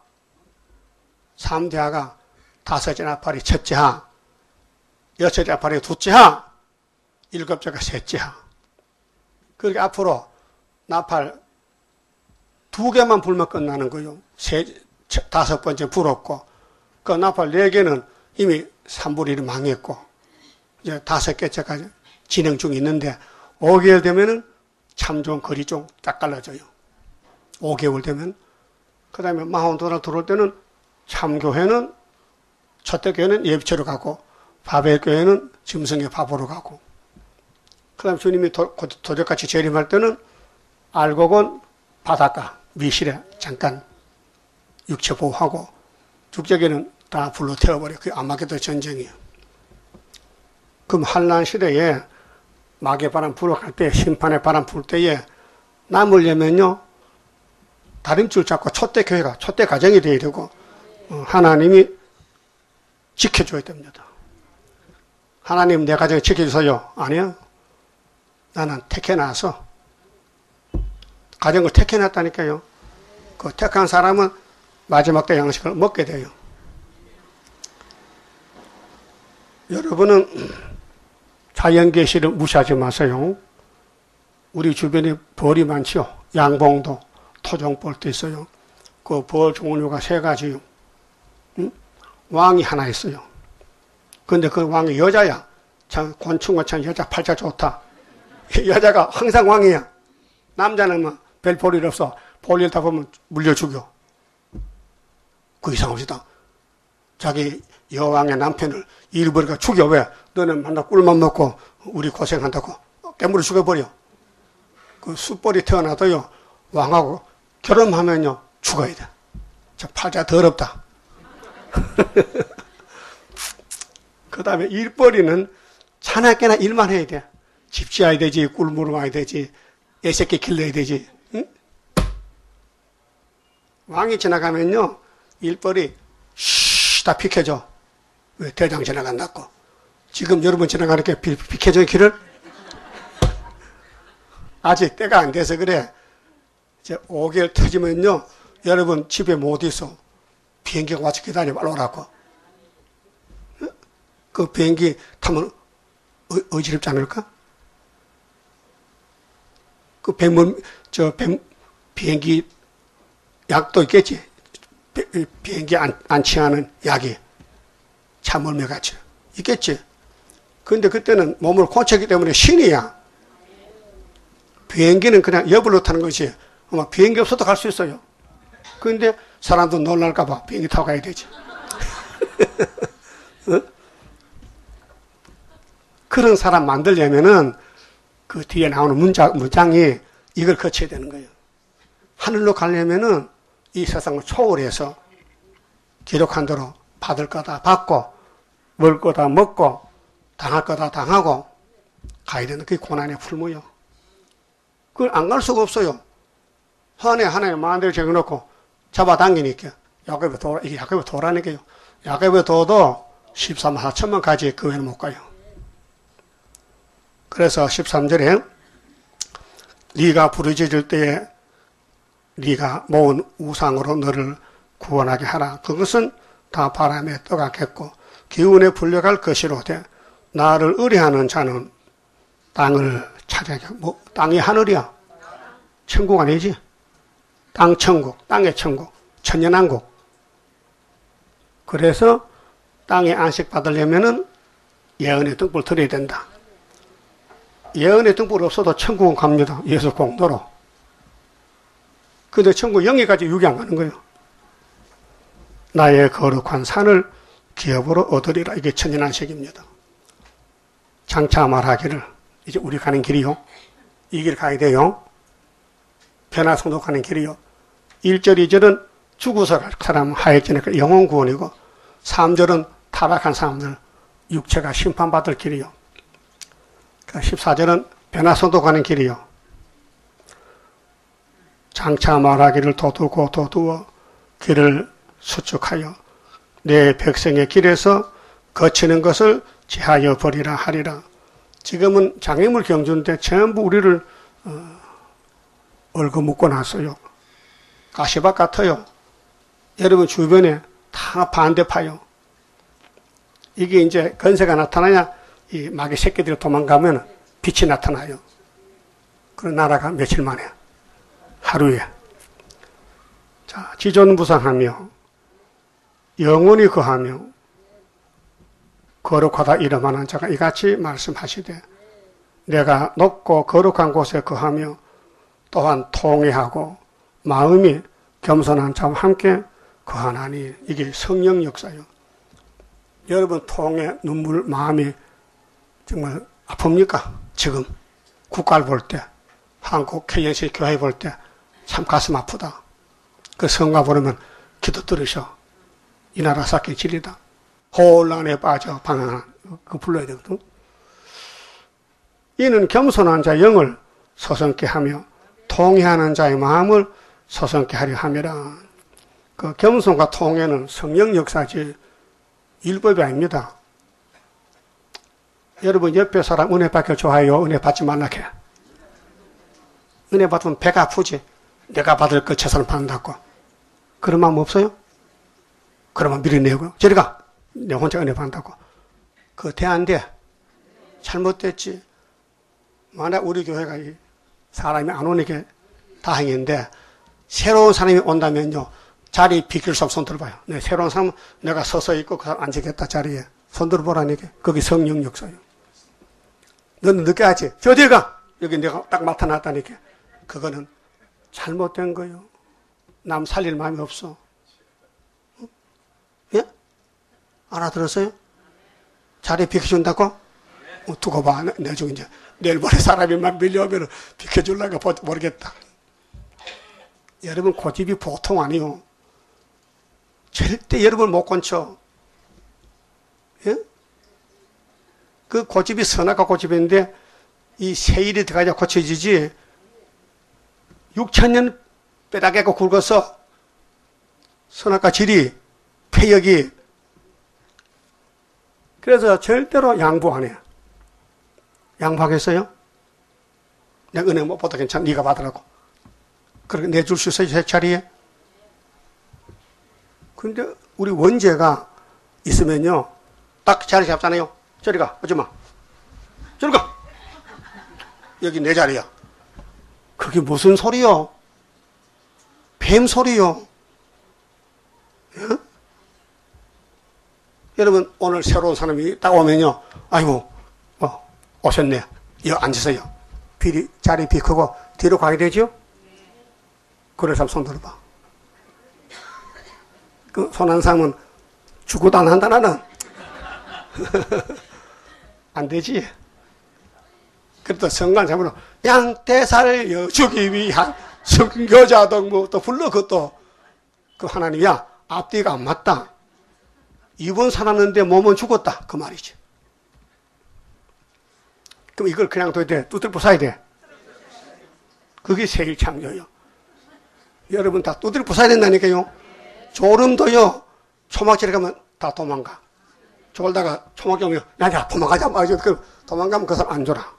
3대하가 5째 나팔이 첫째 하, 6째 나팔이 둘째 하, 7째가 셋째 하. 그렇게 앞으로 나팔 2개만 불면 끝나는 거예요. 5번째 불었고, 그 나팔 4개는 이미 3분의 1이 망했고, 이제 5개째까지 진행 중에 있는데, 5개월 되면은 참종, 거리종 딱 갈라져요. 5개월 되면. 그 다음에 마흔도나 들어올 때는 참교회는, 첫째 교회는 예비체로 가고, 바벨교회는 짐승의 밥으로 가고, 그 다음에 주님이 도적같이 재림할 때는 알곡은 바닷가, 미실에 잠깐 육체 보호하고, 죽적에는 다 불로 태워버려. 그게 아마게도 전쟁이에요. 그럼 환란 시대에 마귀의 바람 불어갈 때, 심판의 바람 불 때에 남으려면요, 다림줄 잡고 촛대 교회가, 촛대 가정이 되어야 되고, 하나님이 지켜줘야 됩니다. 하나님 내 가정을 지켜주세요. 아니요. 나는 택해놔서, 가정을 택해놨다니까요. 그 택한 사람은 마지막 때 양식을 먹게 돼요. 여러분은 자연계시를 무시하지 마세요. 우리 주변에 벌이 많지요. 양봉도, 토종벌도 있어요. 그 벌 종류가 3가지요. 응? 왕이 하나 있어요. 근데 그 왕이 여자야. 참 곤충과 참 여자 팔자 좋다. 여자가 항상 왕이야. 남자는 뭐 별 볼일 없어. 볼일 다 보면 물려 죽여. 그 이상 없이다. 자기 여왕의 남편을 잃어버리니까 죽여. 왜? 너는 맨날 꿀만 먹고 우리 고생한다고 깨물어 죽여버려. 그 숫벌이 태어나도요, 왕하고 결혼하면요, 죽어야 돼. 저 팔자 더럽다. 그 다음에 일벌이는 자나깨나 일만 해야 돼. 집 지어야 되지, 꿀 물어와야 되지, 애새끼 길러야 되지. 응? 왕이 지나가면요, 일벌이 다 비켜줘. 왜? 대장 지나간다고. 지금 여러분 지나가니까 비켜줘, 길을? 아직 때가 안 돼서 그래. 이제 5개월 터지면요, 여러분 집에 못 있어. 비행기가 와서 기다려 오라고. 그 비행기 타면 어지럽지 않을까? 그 비행기 약도 있겠지. 비행기 안 취하는 약이. 참을매 같이. 있겠지. 근데 그때는 몸을 고쳤기 때문에 신이야. 비행기는 그냥 여불로 타는 것이, 아마 비행기 없어도 갈 수 있어요. 근데 사람도 놀랄까봐 비행기 타고 가야 되지. 어? 그런 사람 만들려면은 그 뒤에 나오는 문장이 이걸 거쳐야 되는 거예요. 하늘로 가려면은 이 세상을 초월해서 기록한 대로 받을 거다 받고, 먹을 거다 먹고, 당할 거다 당하고 가야 되는 그게 고난의 풀무요. 그걸 안 갈 수가 없어요. 하나의 마음대로 정해놓고 잡아당기니까 이게 야곱의 도라니까요. 야곱의 도도 13만 4천만 가지 그 외에는 못 가요. 그래서 13절에 네가 부르짖을 때에 네가 모은 우상으로 너를 구원하게 하라. 그것은 다 바람에 떠가겠고 기운에 불려갈 것이로되 나를 의뢰하는 자는 땅을 찾아야. 뭐 땅이 하늘이야. 천국 아니지? 땅 천국, 땅의 천국, 천년왕국. 그래서 땅에 안식 받으려면은 예언의 등불 드려야 된다. 예언의 등불 없어도 천국은 갑니다. 예수 공도로. 근데 천국 영예까지 유기 안 가는 거예요. 나의 거룩한 산을 기업으로 얻으리라. 이게 천연안식입니다. 장차 말하기를 이제 우리 가는 길이요. 이 길 가야 돼요. 변화성도 가는 길이요. 1절, 2절은 죽어서 갈 사람 하액전의 영혼 구원이고 3절은 타락한 사람들 육체가 심판받을 길이요. 14절은 변화성도 가는 길이요. 장차 말하기를 도두어 길을 수축하여 내 백성의 길에서 거치는 것을 제하여 버리라 하리라. 지금은 장애물 경주인데 전부 우리를 얽어묶어 놨어요. 가시밭 같아요. 여러분 주변에 다 반대파요. 이게 이제 건세가 나타나야 이 마귀 새끼들이 도망가면 빛이 나타나요. 그런 나라가 며칠 만에 하루에. 자, 지존부상하며 영원히 거하며 거룩하다 이름하는 자가 이같이 말씀하시되 내가 높고 거룩한 곳에 거하며 또한 통회하고 마음이 겸손한 자와 함께 거하나니. 이게 성령 역사요. 여러분 통회, 눈물, 마음이 정말 아픕니까? 지금 국가를 볼 때, 한국 KNC 교회 볼 때 참 가슴 아프다. 그 성가 보려면 기도 들으셔. 이 나라 쌓기 진리다. 혼란에 빠져 방황한 그 불러야 되거든. 이는 겸손한 자의 영을 서성케 하며 통회하는 자의 마음을 서성케 하려 함이라. 그 겸손과 통회는 성령 역사지 율법이 아닙니다. 여러분 옆에 사람 은혜 받길 좋아해요? 은혜 받지 말라 해. 은혜 받으면 배가 아프지. 내가 받을 거 최선을 받는다고. 그런 마음 없어요? 그러면 밀어내고요. 저리 가. 내 혼자 은혜 받는다고. 그거 돼 안 돼? 잘못됐지. 만약 우리 교회가 사람이 안 오는 게 다행인데 새로운 사람이 온다면요. 자리 비킬 수 없으면 손 들어봐요. 네, 새로운 사람은 내가 서서 있고 그 사람 앉으겠다 자리에. 손 들어보라니까. 거기 성령 역사요. 너는 늦게 하지. 저 어딜 가? 여기 내가 딱 나타났다니까. 그거는 잘못된 거예요. 남 살릴 마음이 없어. 예? 알아들었어요? 자리 비켜준다고? 두고 봐. 내중 이제 내일 모레 사람이 막 밀려오면 비켜줄라가 모르겠다. 여러분 고집이 보통 아니요. 절대 여러분 못 건쳐. 예? 그 고집이 선악과 고집인데 이 세일이 들어가야 고쳐지지. 6,000년 빼다개고 굵어서 선악과 질이 폐역이. 그래서 절대로 양보 안 해요. 양보하겠어요? 내가 은혜 못 받아 괜찮아. 네가 받으라고. 그렇게 내줄 수 있어요? 제 자리에? 근데 우리 원죄가 있으면요. 딱 자리 잡잖아요. 저리 가. 오지 마. 저리 가. 여기 내 자리야. 그게 무슨 소리요? 뱀 소리요. 예? 여러분 오늘 새로운 사람이 딱 오면요. 아이고 오셨네. 여기 앉으세요. 자리 비크고 뒤로 가야 되죠? 그래서 손 들어봐. 그 손 한 사람은 죽어도 안 한다 나는. 안 되지. 그래도 성관 잡으러 양떼 살려 주기 위한 성교자동 뭐 또 불러 그것도 그 하나님이야 앞뒤가 안 맞다. 이번 살았는데 몸은 죽었다 그 말이지. 그럼 이걸 그냥 둬야 돼? 두드려 부숴야 돼? 그게 세일창조예요. 여러분 다 두드려 부숴야 된다니까요. 졸음도요 초막절에 가면 다 도망가. 졸다가 초막이 오면 야 도망가자 말이죠. 그럼 도망가면 그 사람 안 줘라.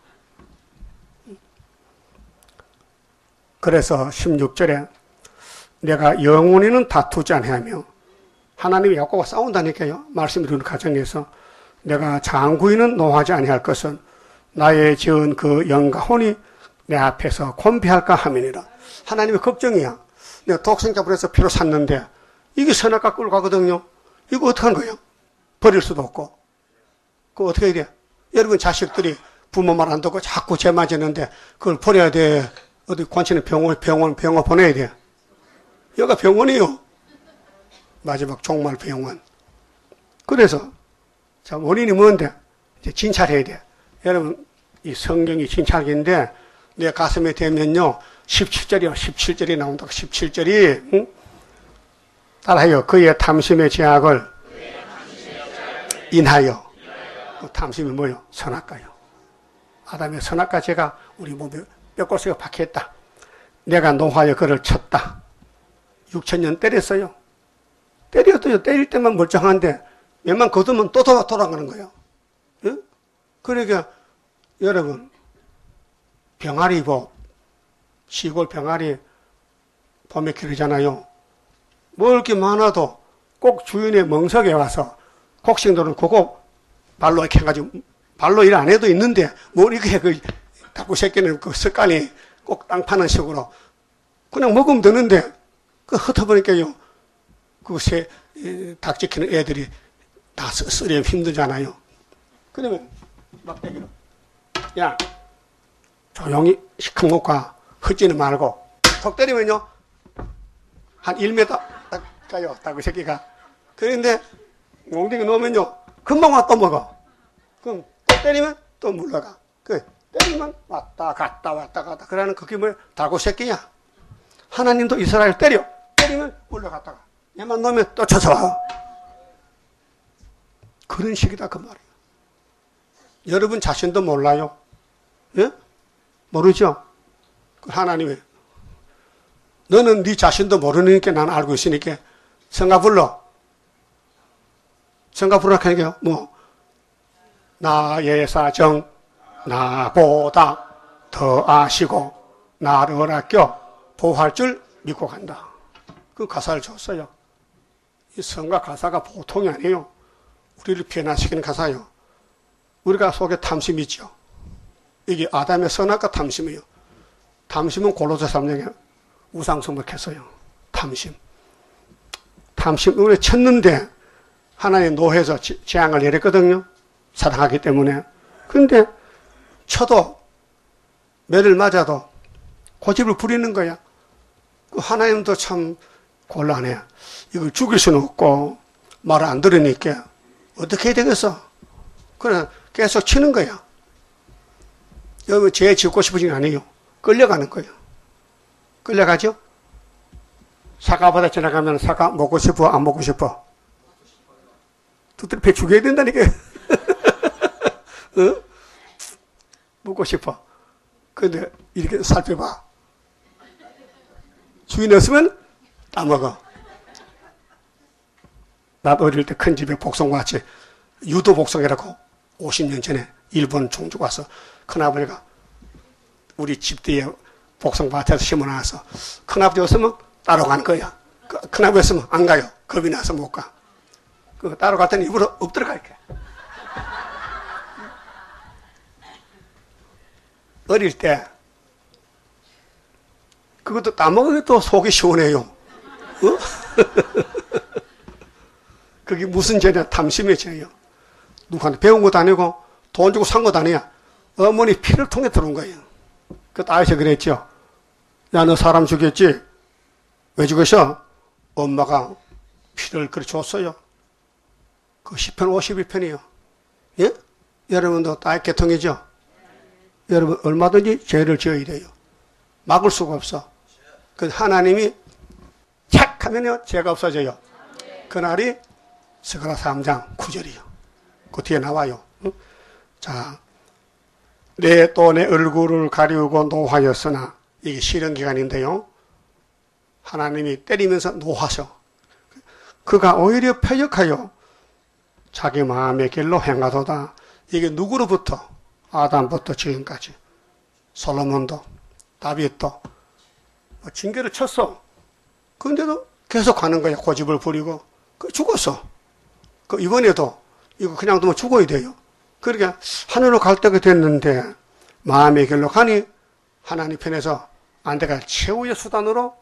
그래서 16절에 내가 영원히는 다투지 아니하며 하나님이 야곱과 싸운다니까요. 말씀 드리는 가정에서 내가 장구인은 노하지 아니할 것은 나의 지은 그 영과 혼이 내 앞에서 곤비할까 함이니라. 하나님의 걱정이야. 내가 독생자 불에서 피로 샀는데 이게 선악과 끌고 가거든요. 이거 어떡한 거예요? 버릴 수도 없고. 그 어떻게 해야 돼? 여러분 자식들이 부모 말 안 듣고 자꾸 죄 맞았는데 그걸 버려야 돼. 어디 관치는 병원 보내야 돼. 여기가 병원이요. 마지막 종말 병원. 그래서 자, 원인이 뭔데? 이제 진찰해야 돼. 여러분, 이 성경이 진찰기인데, 내 가슴에 대면요, 17절이요, 17절이 나온다고, 17절이, 응? 따라해요. 그의 탐심의 제약을 인하여. 그 탐심이 뭐요? 선악과요. 아담의 선악과 죄가 우리 몸에 뼈골수가 박혔다. 내가 노하여 그를 쳤다. 6,000년 때렸어요. 때렸어요. 때릴 때만 멀쩡한데, 몇만 거두면 또 돌아가는 거예요. 예? 그러니까, 여러분, 병아리 시골 병아리 봄에 기르잖아요. 뭐 이렇게 많아도 꼭 주인의 멍석에 와서 곡식들은 그거 발로 이렇게 해가지고, 발로 일 안 해도 있는데, 뭐 이렇게 닭구 새끼는 그 습관이 꼭 땅 파는 식으로 그냥 먹으면 되는데, 그 흩어버리니까요. 그 닭 지키는 애들이 다 쓰려면 힘들잖아요. 그러면 막대기로 야 조용히 시큼 놓고 흩지는 말고 턱 때리면요 한 1m 딱 가요. 닭 새끼가. 그런데 몽둥이 놓으면요 금방 와 또 먹어. 그럼 또 때리면 또 물러가. 그 때리면 왔다 갔다 그러는 그게 뭐야? 닭 새끼야. 하나님도 이스라엘 때리면 물러갔다가 얘만 놓으면 또 쳐서 그런 식이다 그 말이에요. 여러분 자신도 몰라요. 예? 모르죠? 하나님이 너는 네 자신도 모르니까 난 알고 있으니까 성가 불러. 성가 부르라 하니까 뭐 나의 사정 나보다 더 아시고 나를 아껴 보호할 줄 믿고 간다. 그 가사를 줬어요. 이 성가 가사가 보통이 아니에요. 우리를 변화시키는 가사예요. 우리가 속에 탐심이 있죠. 이게 아담의 선악과 탐심이에요. 탐심은 골로새 3장에 우상숭배했어요. 탐심. 탐심을 쳤는데 하나님 노해서 재앙을 내렸거든요. 사랑하기 때문에. 근데 쳐도 매를 맞아도 고집을 부리는 거야. 하나님도 참 곤란해. 이걸 죽일 수는 없고 말을 안 들으니까 어떻게 해야 되겠어? 그래 계속 치는 거야. 여러분 죄 짓고 싶으신 게 아니에요. 끌려가는 거예요. 끌려가죠? 사과바다 지나가면 사과 먹고 싶어? 안 먹고 싶어? 두드려 배 죽여야 된다니까. 어? 먹고 싶어. 근데 이렇게 살펴봐. 주인 없으면 따먹어. 나도 어릴 때 큰 집에 복숭아 같이 유도 복숭아라고 50년 전에 일본 총주가 와서 큰아버지가 우리 집 뒤에 복숭아밭에서 심어놔서 큰아버지 없으면 따로 가는 거야. 큰아버지 없으면 안 가요. 겁이 나서 못 가. 그 따로 갔더니 입으로 엎드려 갈게. 어릴 때 그것도 따먹으면 또 속이 시원해요. 어? 그게 무슨 죄냐? 탐심의 죄예요. 누구한테 배운 것도 아니고 돈 주고 산 것도 아니야. 어머니 피를 통해 들어온 거예요. 그 다윗이 그랬죠. 야, 너 사람 죽였지? 왜 죽였어? 엄마가 피를 그래 줬어요. 그 10편 52편이요. 예? 여러분도 다윗 계통이죠? 여러분 얼마든지 죄를 지어야 돼요. 막을 수가 없어. 그 하나님이 착 하면요 죄가 없어져요. 그날이 스가랴 3장 9절이요. 그 뒤에 나와요. 응? 자, 내 얼굴을 가리우고 노하였으나 이게 실현기간인데요. 하나님이 때리면서 노하셔. 그가 오히려 패역하여 자기 마음의 길로 행하도다. 이게 누구로부터? 아담부터 지금까지. 솔로몬도 다윗도 징계를 쳤어. 그런데도 계속 가는 거야. 고집을 부리고. 죽었어. 이번에도 이거 그냥 두면 죽어야 돼요. 그러니까 하늘로 갈 때가 됐는데 마음의 길로 가니 하나님 편에서 안 돼갈 최후의 수단으로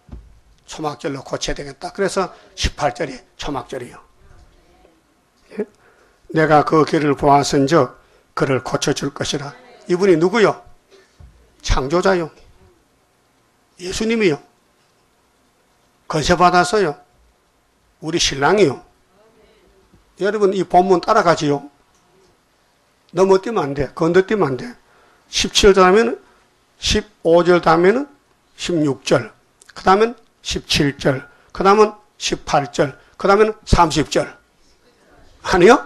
초막절로 고쳐야 되겠다. 그래서 18절이 초막절이에요. 예? 내가 그 길을 보았은즉 그를 고쳐줄 것이라. 이분이 누구요? 창조자요. 예수님이요. 건세받아서요. 우리 신랑이요. 여러분 이 본문 따라가지요. 넘어뛰면 안 돼. 건너뛰면 안 돼. 17절 하면 15절 다음에는 16절. 그 다음엔 17절. 그 다음은 18절. 그 다음에는 30절. 아니요?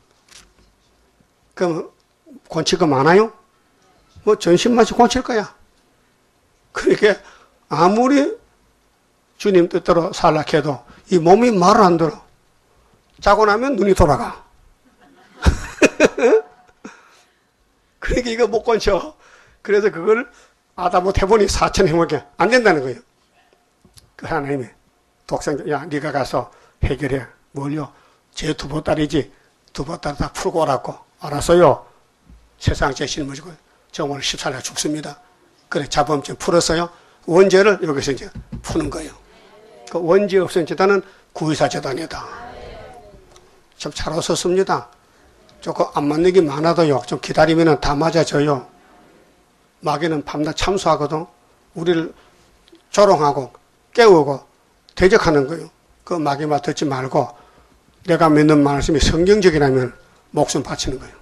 그럼 고칠 거 많아요? 뭐 전신마치 고칠 거야. 그러니까 아무리 주님 뜻대로 살라 해도 이 몸이 말을 안 들어. 자고 나면 눈이 돌아가. 그러니까 이거 못 고쳐. 그래서 그걸 아다 못해보니 4천 해먹게 안 된다는 거예요. 그 하나님이 독생, 야 네가 가서 해결해. 뭘요? 제 두보따리지. 두보따리 다 풀고 오라고. 알았어요. 세상 제 짊어지고 저 오늘 14일에 죽습니다. 그래 자범죄 풀었어요. 원죄를 여기서 이제 푸는 거예요. 그 원죄 없앤 재단은 구의사 재단이다. 좀 잘 웃었습니다. 조금 안 맞는 게 많아도요. 좀 기다리면 다 맞아져요. 마귀는 밤낮 참수하거든. 우리를 조롱하고 깨우고 대적하는 거예요. 그 마귀 말 듣지 말고 내가 믿는 말씀이 성경적이라면 목숨 바치는 거예요.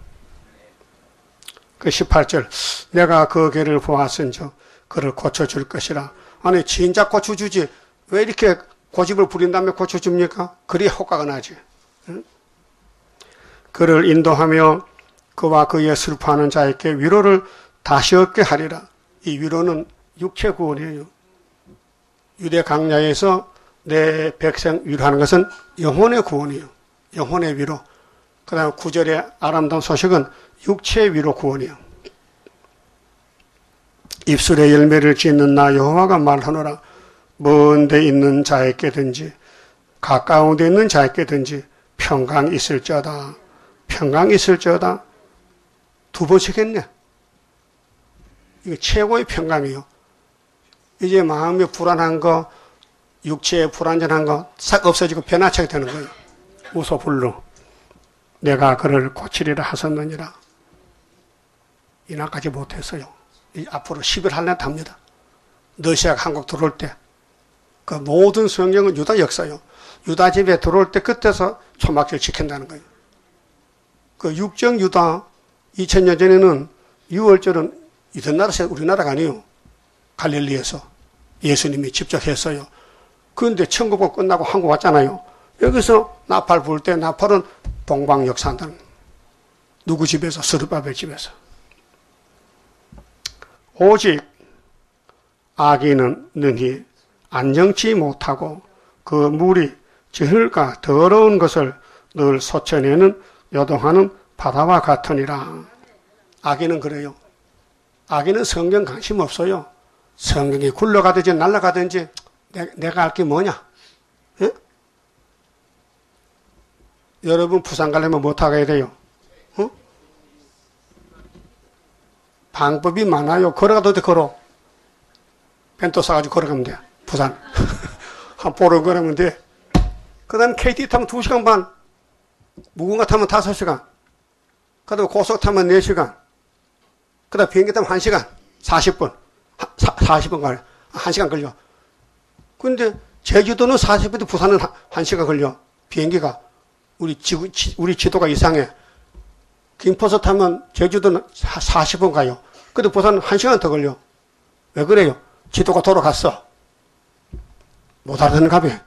그 18절 내가 그 길을 보았은즉 그를 고쳐줄 것이라. 아니 진작 고쳐주지 왜 이렇게 고집을 부린 다음에 고쳐줍니까? 그리 효과가 나지. 응? 그를 인도하며 그와 그의 슬퍼하는 자에게 위로를 다시 얻게 하리라. 이 위로는 육체 구원이에요. 유대 강야에서 내 백성 위로하는 것은 영혼의 구원이에요. 영혼의 위로. 그 다음 9절의 아름다운 소식은 육체의 위로 구원이에요. 입술에 열매를 짓는 나 여호와가 말하노라. 먼 데 있는 자에게든지 가까운 데 있는 자에게든지 평강 있을지어다. 평강 있을지어다. 두 번씩 했네. 이게 최고의 평강이에요. 이제 마음이 불안한 거, 육체에 불안전한 거 싹 없어지고 변화차게 되는 거예요. 우소불루. 내가 그를 고치리라 하셨느니라. 이날까지 못했어요. 앞으로 10일 할래 답니다. 러시아가 한국 들어올 때 그 모든 성경은 유다 역사요. 유다 집에 들어올 때 그때서 초막절 지킨다는 거예요. 그 육정 유다 2000년 전에는 6월절은 이런 나라에서 우리나라가 아니에요. 갈릴리에서 예수님이 직접 했어요. 그런데 천국은 끝나고 한국 왔잖아요. 여기서 나팔 불 때 나팔은 동방 역사한다는 거예요. 누구 집에서? 스룹바벨 집에서. 오직 악인은 능히 안정치 못하고 그 물이 지흙과 더러운 것을 늘 솟쳐내는 요동하는 바다와 같으니라. 악인은 그래요. 악인은 성경 관심 없어요. 성경이 굴러가든지 날아가든지 내가 알 게 뭐냐? 예? 여러분 부산 가려면 뭐 타고 가야 돼요? 어? 방법이 많아요. 걸어가도 돼, 걸어. 벤토 싸가지고 걸어가면 돼. 부산. 한 보름 걸으면 돼. 그 다음에 KT 타면 2시간 반. 무궁화 타면 5시간. 그 다음에 고속 타면 4시간. 그 다음에 비행기 타면 1시간. 40분. 40분 가요. 1시간 걸려. 근데 제주도는 40분인데 부산은 1시간 걸려. 비행기가. 우리 지도가 이상해. 김포서 타면 제주도는 40분 가요. 근데 부산은 1시간 더 걸려. 왜 그래요? 지도가 돌아갔어. 못 알아듣는가 봐.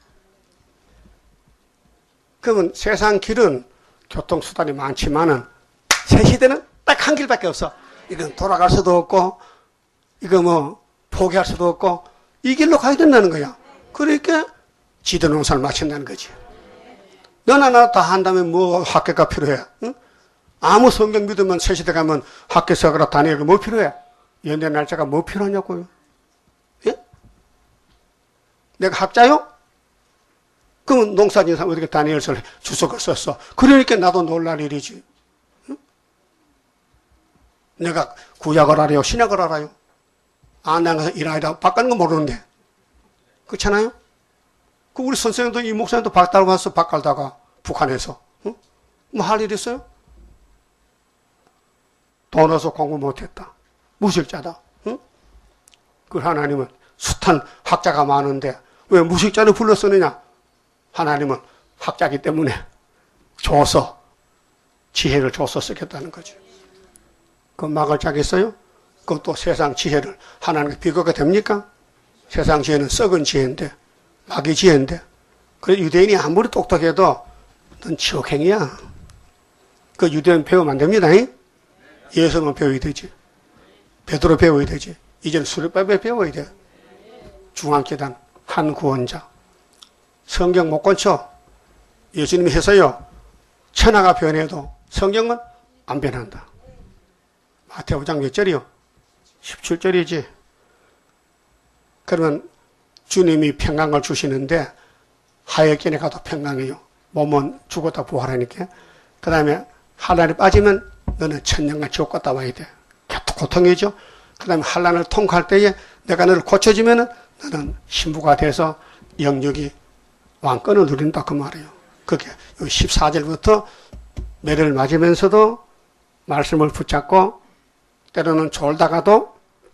그러면 세상 길은 교통수단이 많지만은 새 시대는 딱 한 길밖에 없어. 이건 돌아갈 수도 없고 이거 뭐 포기할 수도 없고 이 길로 가야 된다는 거야. 그러니까 지도 농사를 마친다는 거지. 너나 나 다 한다면 뭐 학교가 필요해? 응? 아무 성경 믿으면 새 시대 가면 학교 서거라 다니엘가 뭐 필요해? 연대 날짜가 뭐 필요하냐고요? 예? 내가 학자요? 그러면 농사진 사람 어떻게 다니엘서를 주석을 썼어? 그러니까 나도 놀랄 일이지. 응? 내가 구약을 알아요? 신약을 알아요? 안양에서 일하다 바꾸는 거 모르는데. 그렇잖아요? 그 우리 선생님도 이 목사님도 박 달고 왔어, 박 갈다가 북한에서. 응? 뭐 할 일 있어요? 돈 없어 공부 못했다. 무식자다. 응? 그 하나님은 숱한 학자가 많은데 왜 무식자를 불러 쓰느냐? 하나님은 학자기 때문에 줘서 지혜를 줘서 쓰겠다는 거죠. 그 막을 자겠어요? 그것도 세상 지혜를 하나님께 비교가 됩니까? 세상 지혜는 썩은 지혜인데 마귀 지혜인데 그래 유대인이 아무리 똑똑해도 넌 지옥행이야. 그 유대인 배우면 안 됩니다. 예수만 배워야 되지. 베드로 배워야 되지. 이제는 수리밥에 배워야 돼. 중앙계단 한 구원자. 성경 못 고쳐. 예수님이 해서요. 천하가 변해도 성경은 안 변한다. 마태오 5장 몇 절이요? 17절이지. 그러면 주님이 평강을 주시는데 하얗게 가도 평강이요. 몸은 죽었다 부활하니까. 그 다음에 한란에 빠지면 너는 천년간 지옥 갔다 와야 돼. 고통이죠. 그 다음에 한란을 통과할 때에 내가 너를 고쳐주면 너는 신부가 돼서 영육이 왕권을 누린다 그 말이에요. 그게 14절부터 매를 맞으면서도 말씀을 붙잡고 때로는 졸다가도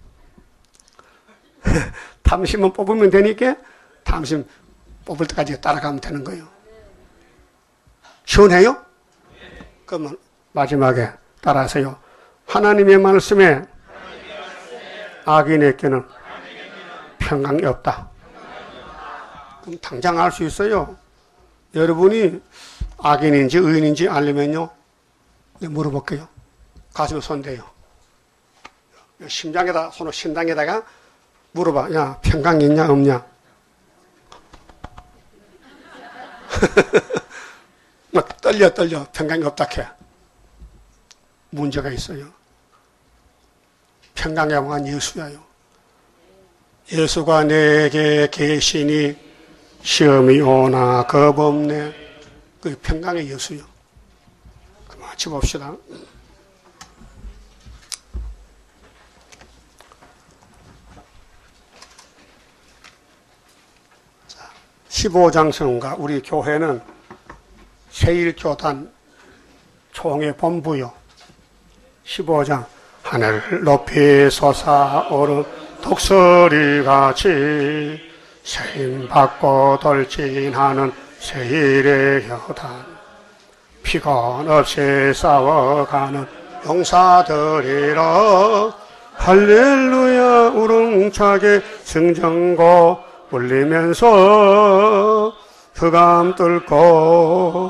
탐심은 뽑으면 되니까 탐심 뽑을 때까지 따라가면 되는 거예요. 시원해요? 그러면 마지막에 따라하세요. 하나님의 말씀에 악인에게는 평강이 없다. 그럼 당장 알 수 있어요. 여러분이 악인인지 의인인지 알려면요. 물어볼게요. 가슴에 손대요. 심장에다, 손을 심장에다가 물어봐. 야, 평강이 있냐, 없냐? 막 떨려, 평강이 없다 해. 문제가 있어요. 평강의 왕은 예수야요. 예수가 내게 계시니 시험이 오나 겁없네. 그 평강의 예수요. 같이 봅시다. 15장 성가 우리 교회는 세일교단 총회 본부요. 15장 하늘을 높이 솟아오른 독수리같이 세임받고 돌진하는 세일의 교단 피곤 없이 싸워가는 용사들이라 할렐루야 우렁차게 승전고 울리면서 흑암 뚫고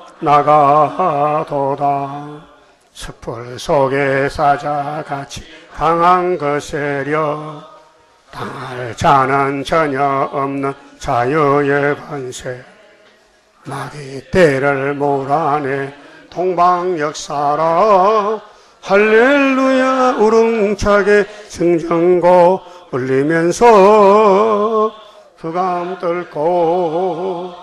나가도다. 숯불 속에 사자같이 강한 것이려 당할 자는 전혀 없는 자유의 권세 마귀 떼를 몰아내 동방역사라 할렐루야 우렁차게 승전고 울리면서 흑암 뚫고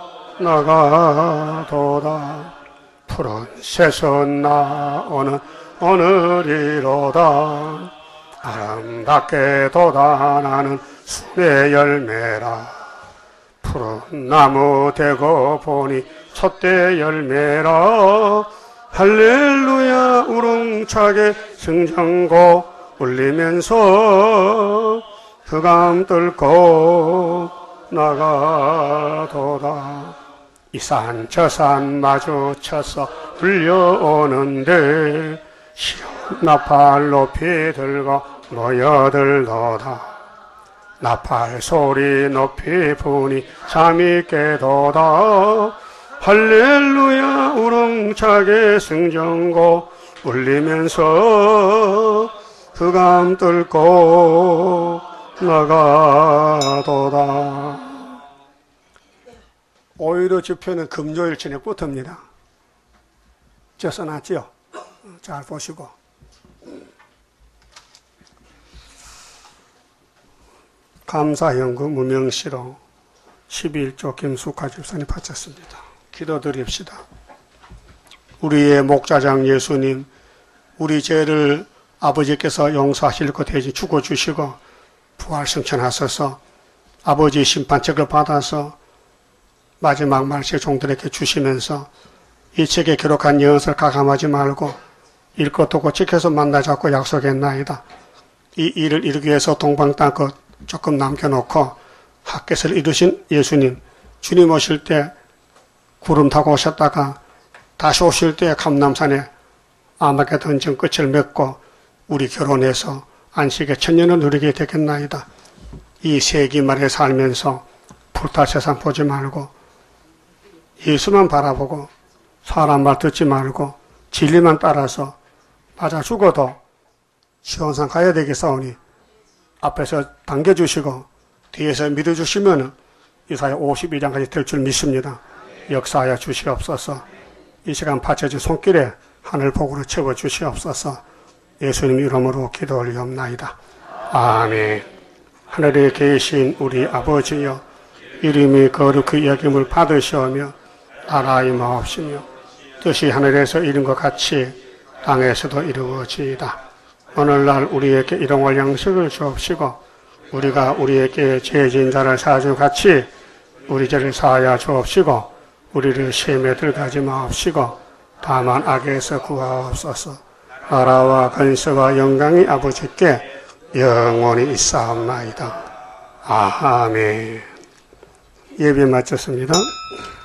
나가도다. 푸른 새순 나오는 오늘이로다. 아름답게 돋아나는 순의 열매라. 푸른 나무 대고 보니 촛대 열매라. 할렐루야 우렁차게 승전고 울리면서 흑암 뚫고 나가도다. 이 산 저 산 마주쳐서 불려오는데 시험 나팔 높이 들고 모여들도다. 나팔 소리 높이 부니 잠이 깨도다. 할렐루야 우렁차게 승전고 울리면서 흑암 뚫고 나가도다. 오히려 주표는 금요일쯤에 붙습니다. 저 써놨지요? 잘 보시고. 감사연구 무명시로 11조 김숙화 집사님 바쳤습니다. 기도드립시다. 우리의 목자장 예수님, 우리 죄를 아버지께서 용서하실 것 대신 죽어주시고 부활승천하셔서 아버지의 심판책을 받아서 마지막 말세 종들에게 주시면서 이 책에 기록한 연설 가감하지 말고 읽고 듣고 지켜서 만나자고 약속했나이다. 이 일을 이루기 위해서 동방 땅 것 조금 남겨놓고 핫겟을 이루신 예수님, 주님 오실 때 구름 타고 오셨다가 다시 오실 때 감람산에 아마겟돈 전 끝을 맺고 우리 결혼해서 안식의 천년을 누리게 되겠나이다. 이 세기말에 살면서 불탈 세상 보지 말고 예수만 바라보고 사람 말 듣지 말고 진리만 따라서 맞아 죽어도 시온산 가야 되겠사오니 앞에서 당겨주시고 뒤에서 밀어주시면 이사야 52장까지 될 줄 믿습니다. 역사하여 주시옵소서. 이 시간 바쳐진 손길에 하늘 복으로 채워주시옵소서. 예수님 이름으로 기도 올리옵나이다. 아멘. 하늘에 계신 우리 아버지여, 이름이 거룩히 여김을 받으시오며 나라의 마옵시며 뜻이 하늘에서 이룬 것 같이 땅에서도 이루어지이다. 오늘날 우리에게 일용할 양식을 주옵시고 우리가 우리에게 죄 지은 자를 사주 같이 우리 죄를 사하여 주옵시고 우리를 시험에 들어가지 마옵시고 다만 악에서 구하옵소서. 나라와 근세와 영광이 아버지께 영원히 있사옵나이다. 아멘. 예배 마쳤습니다.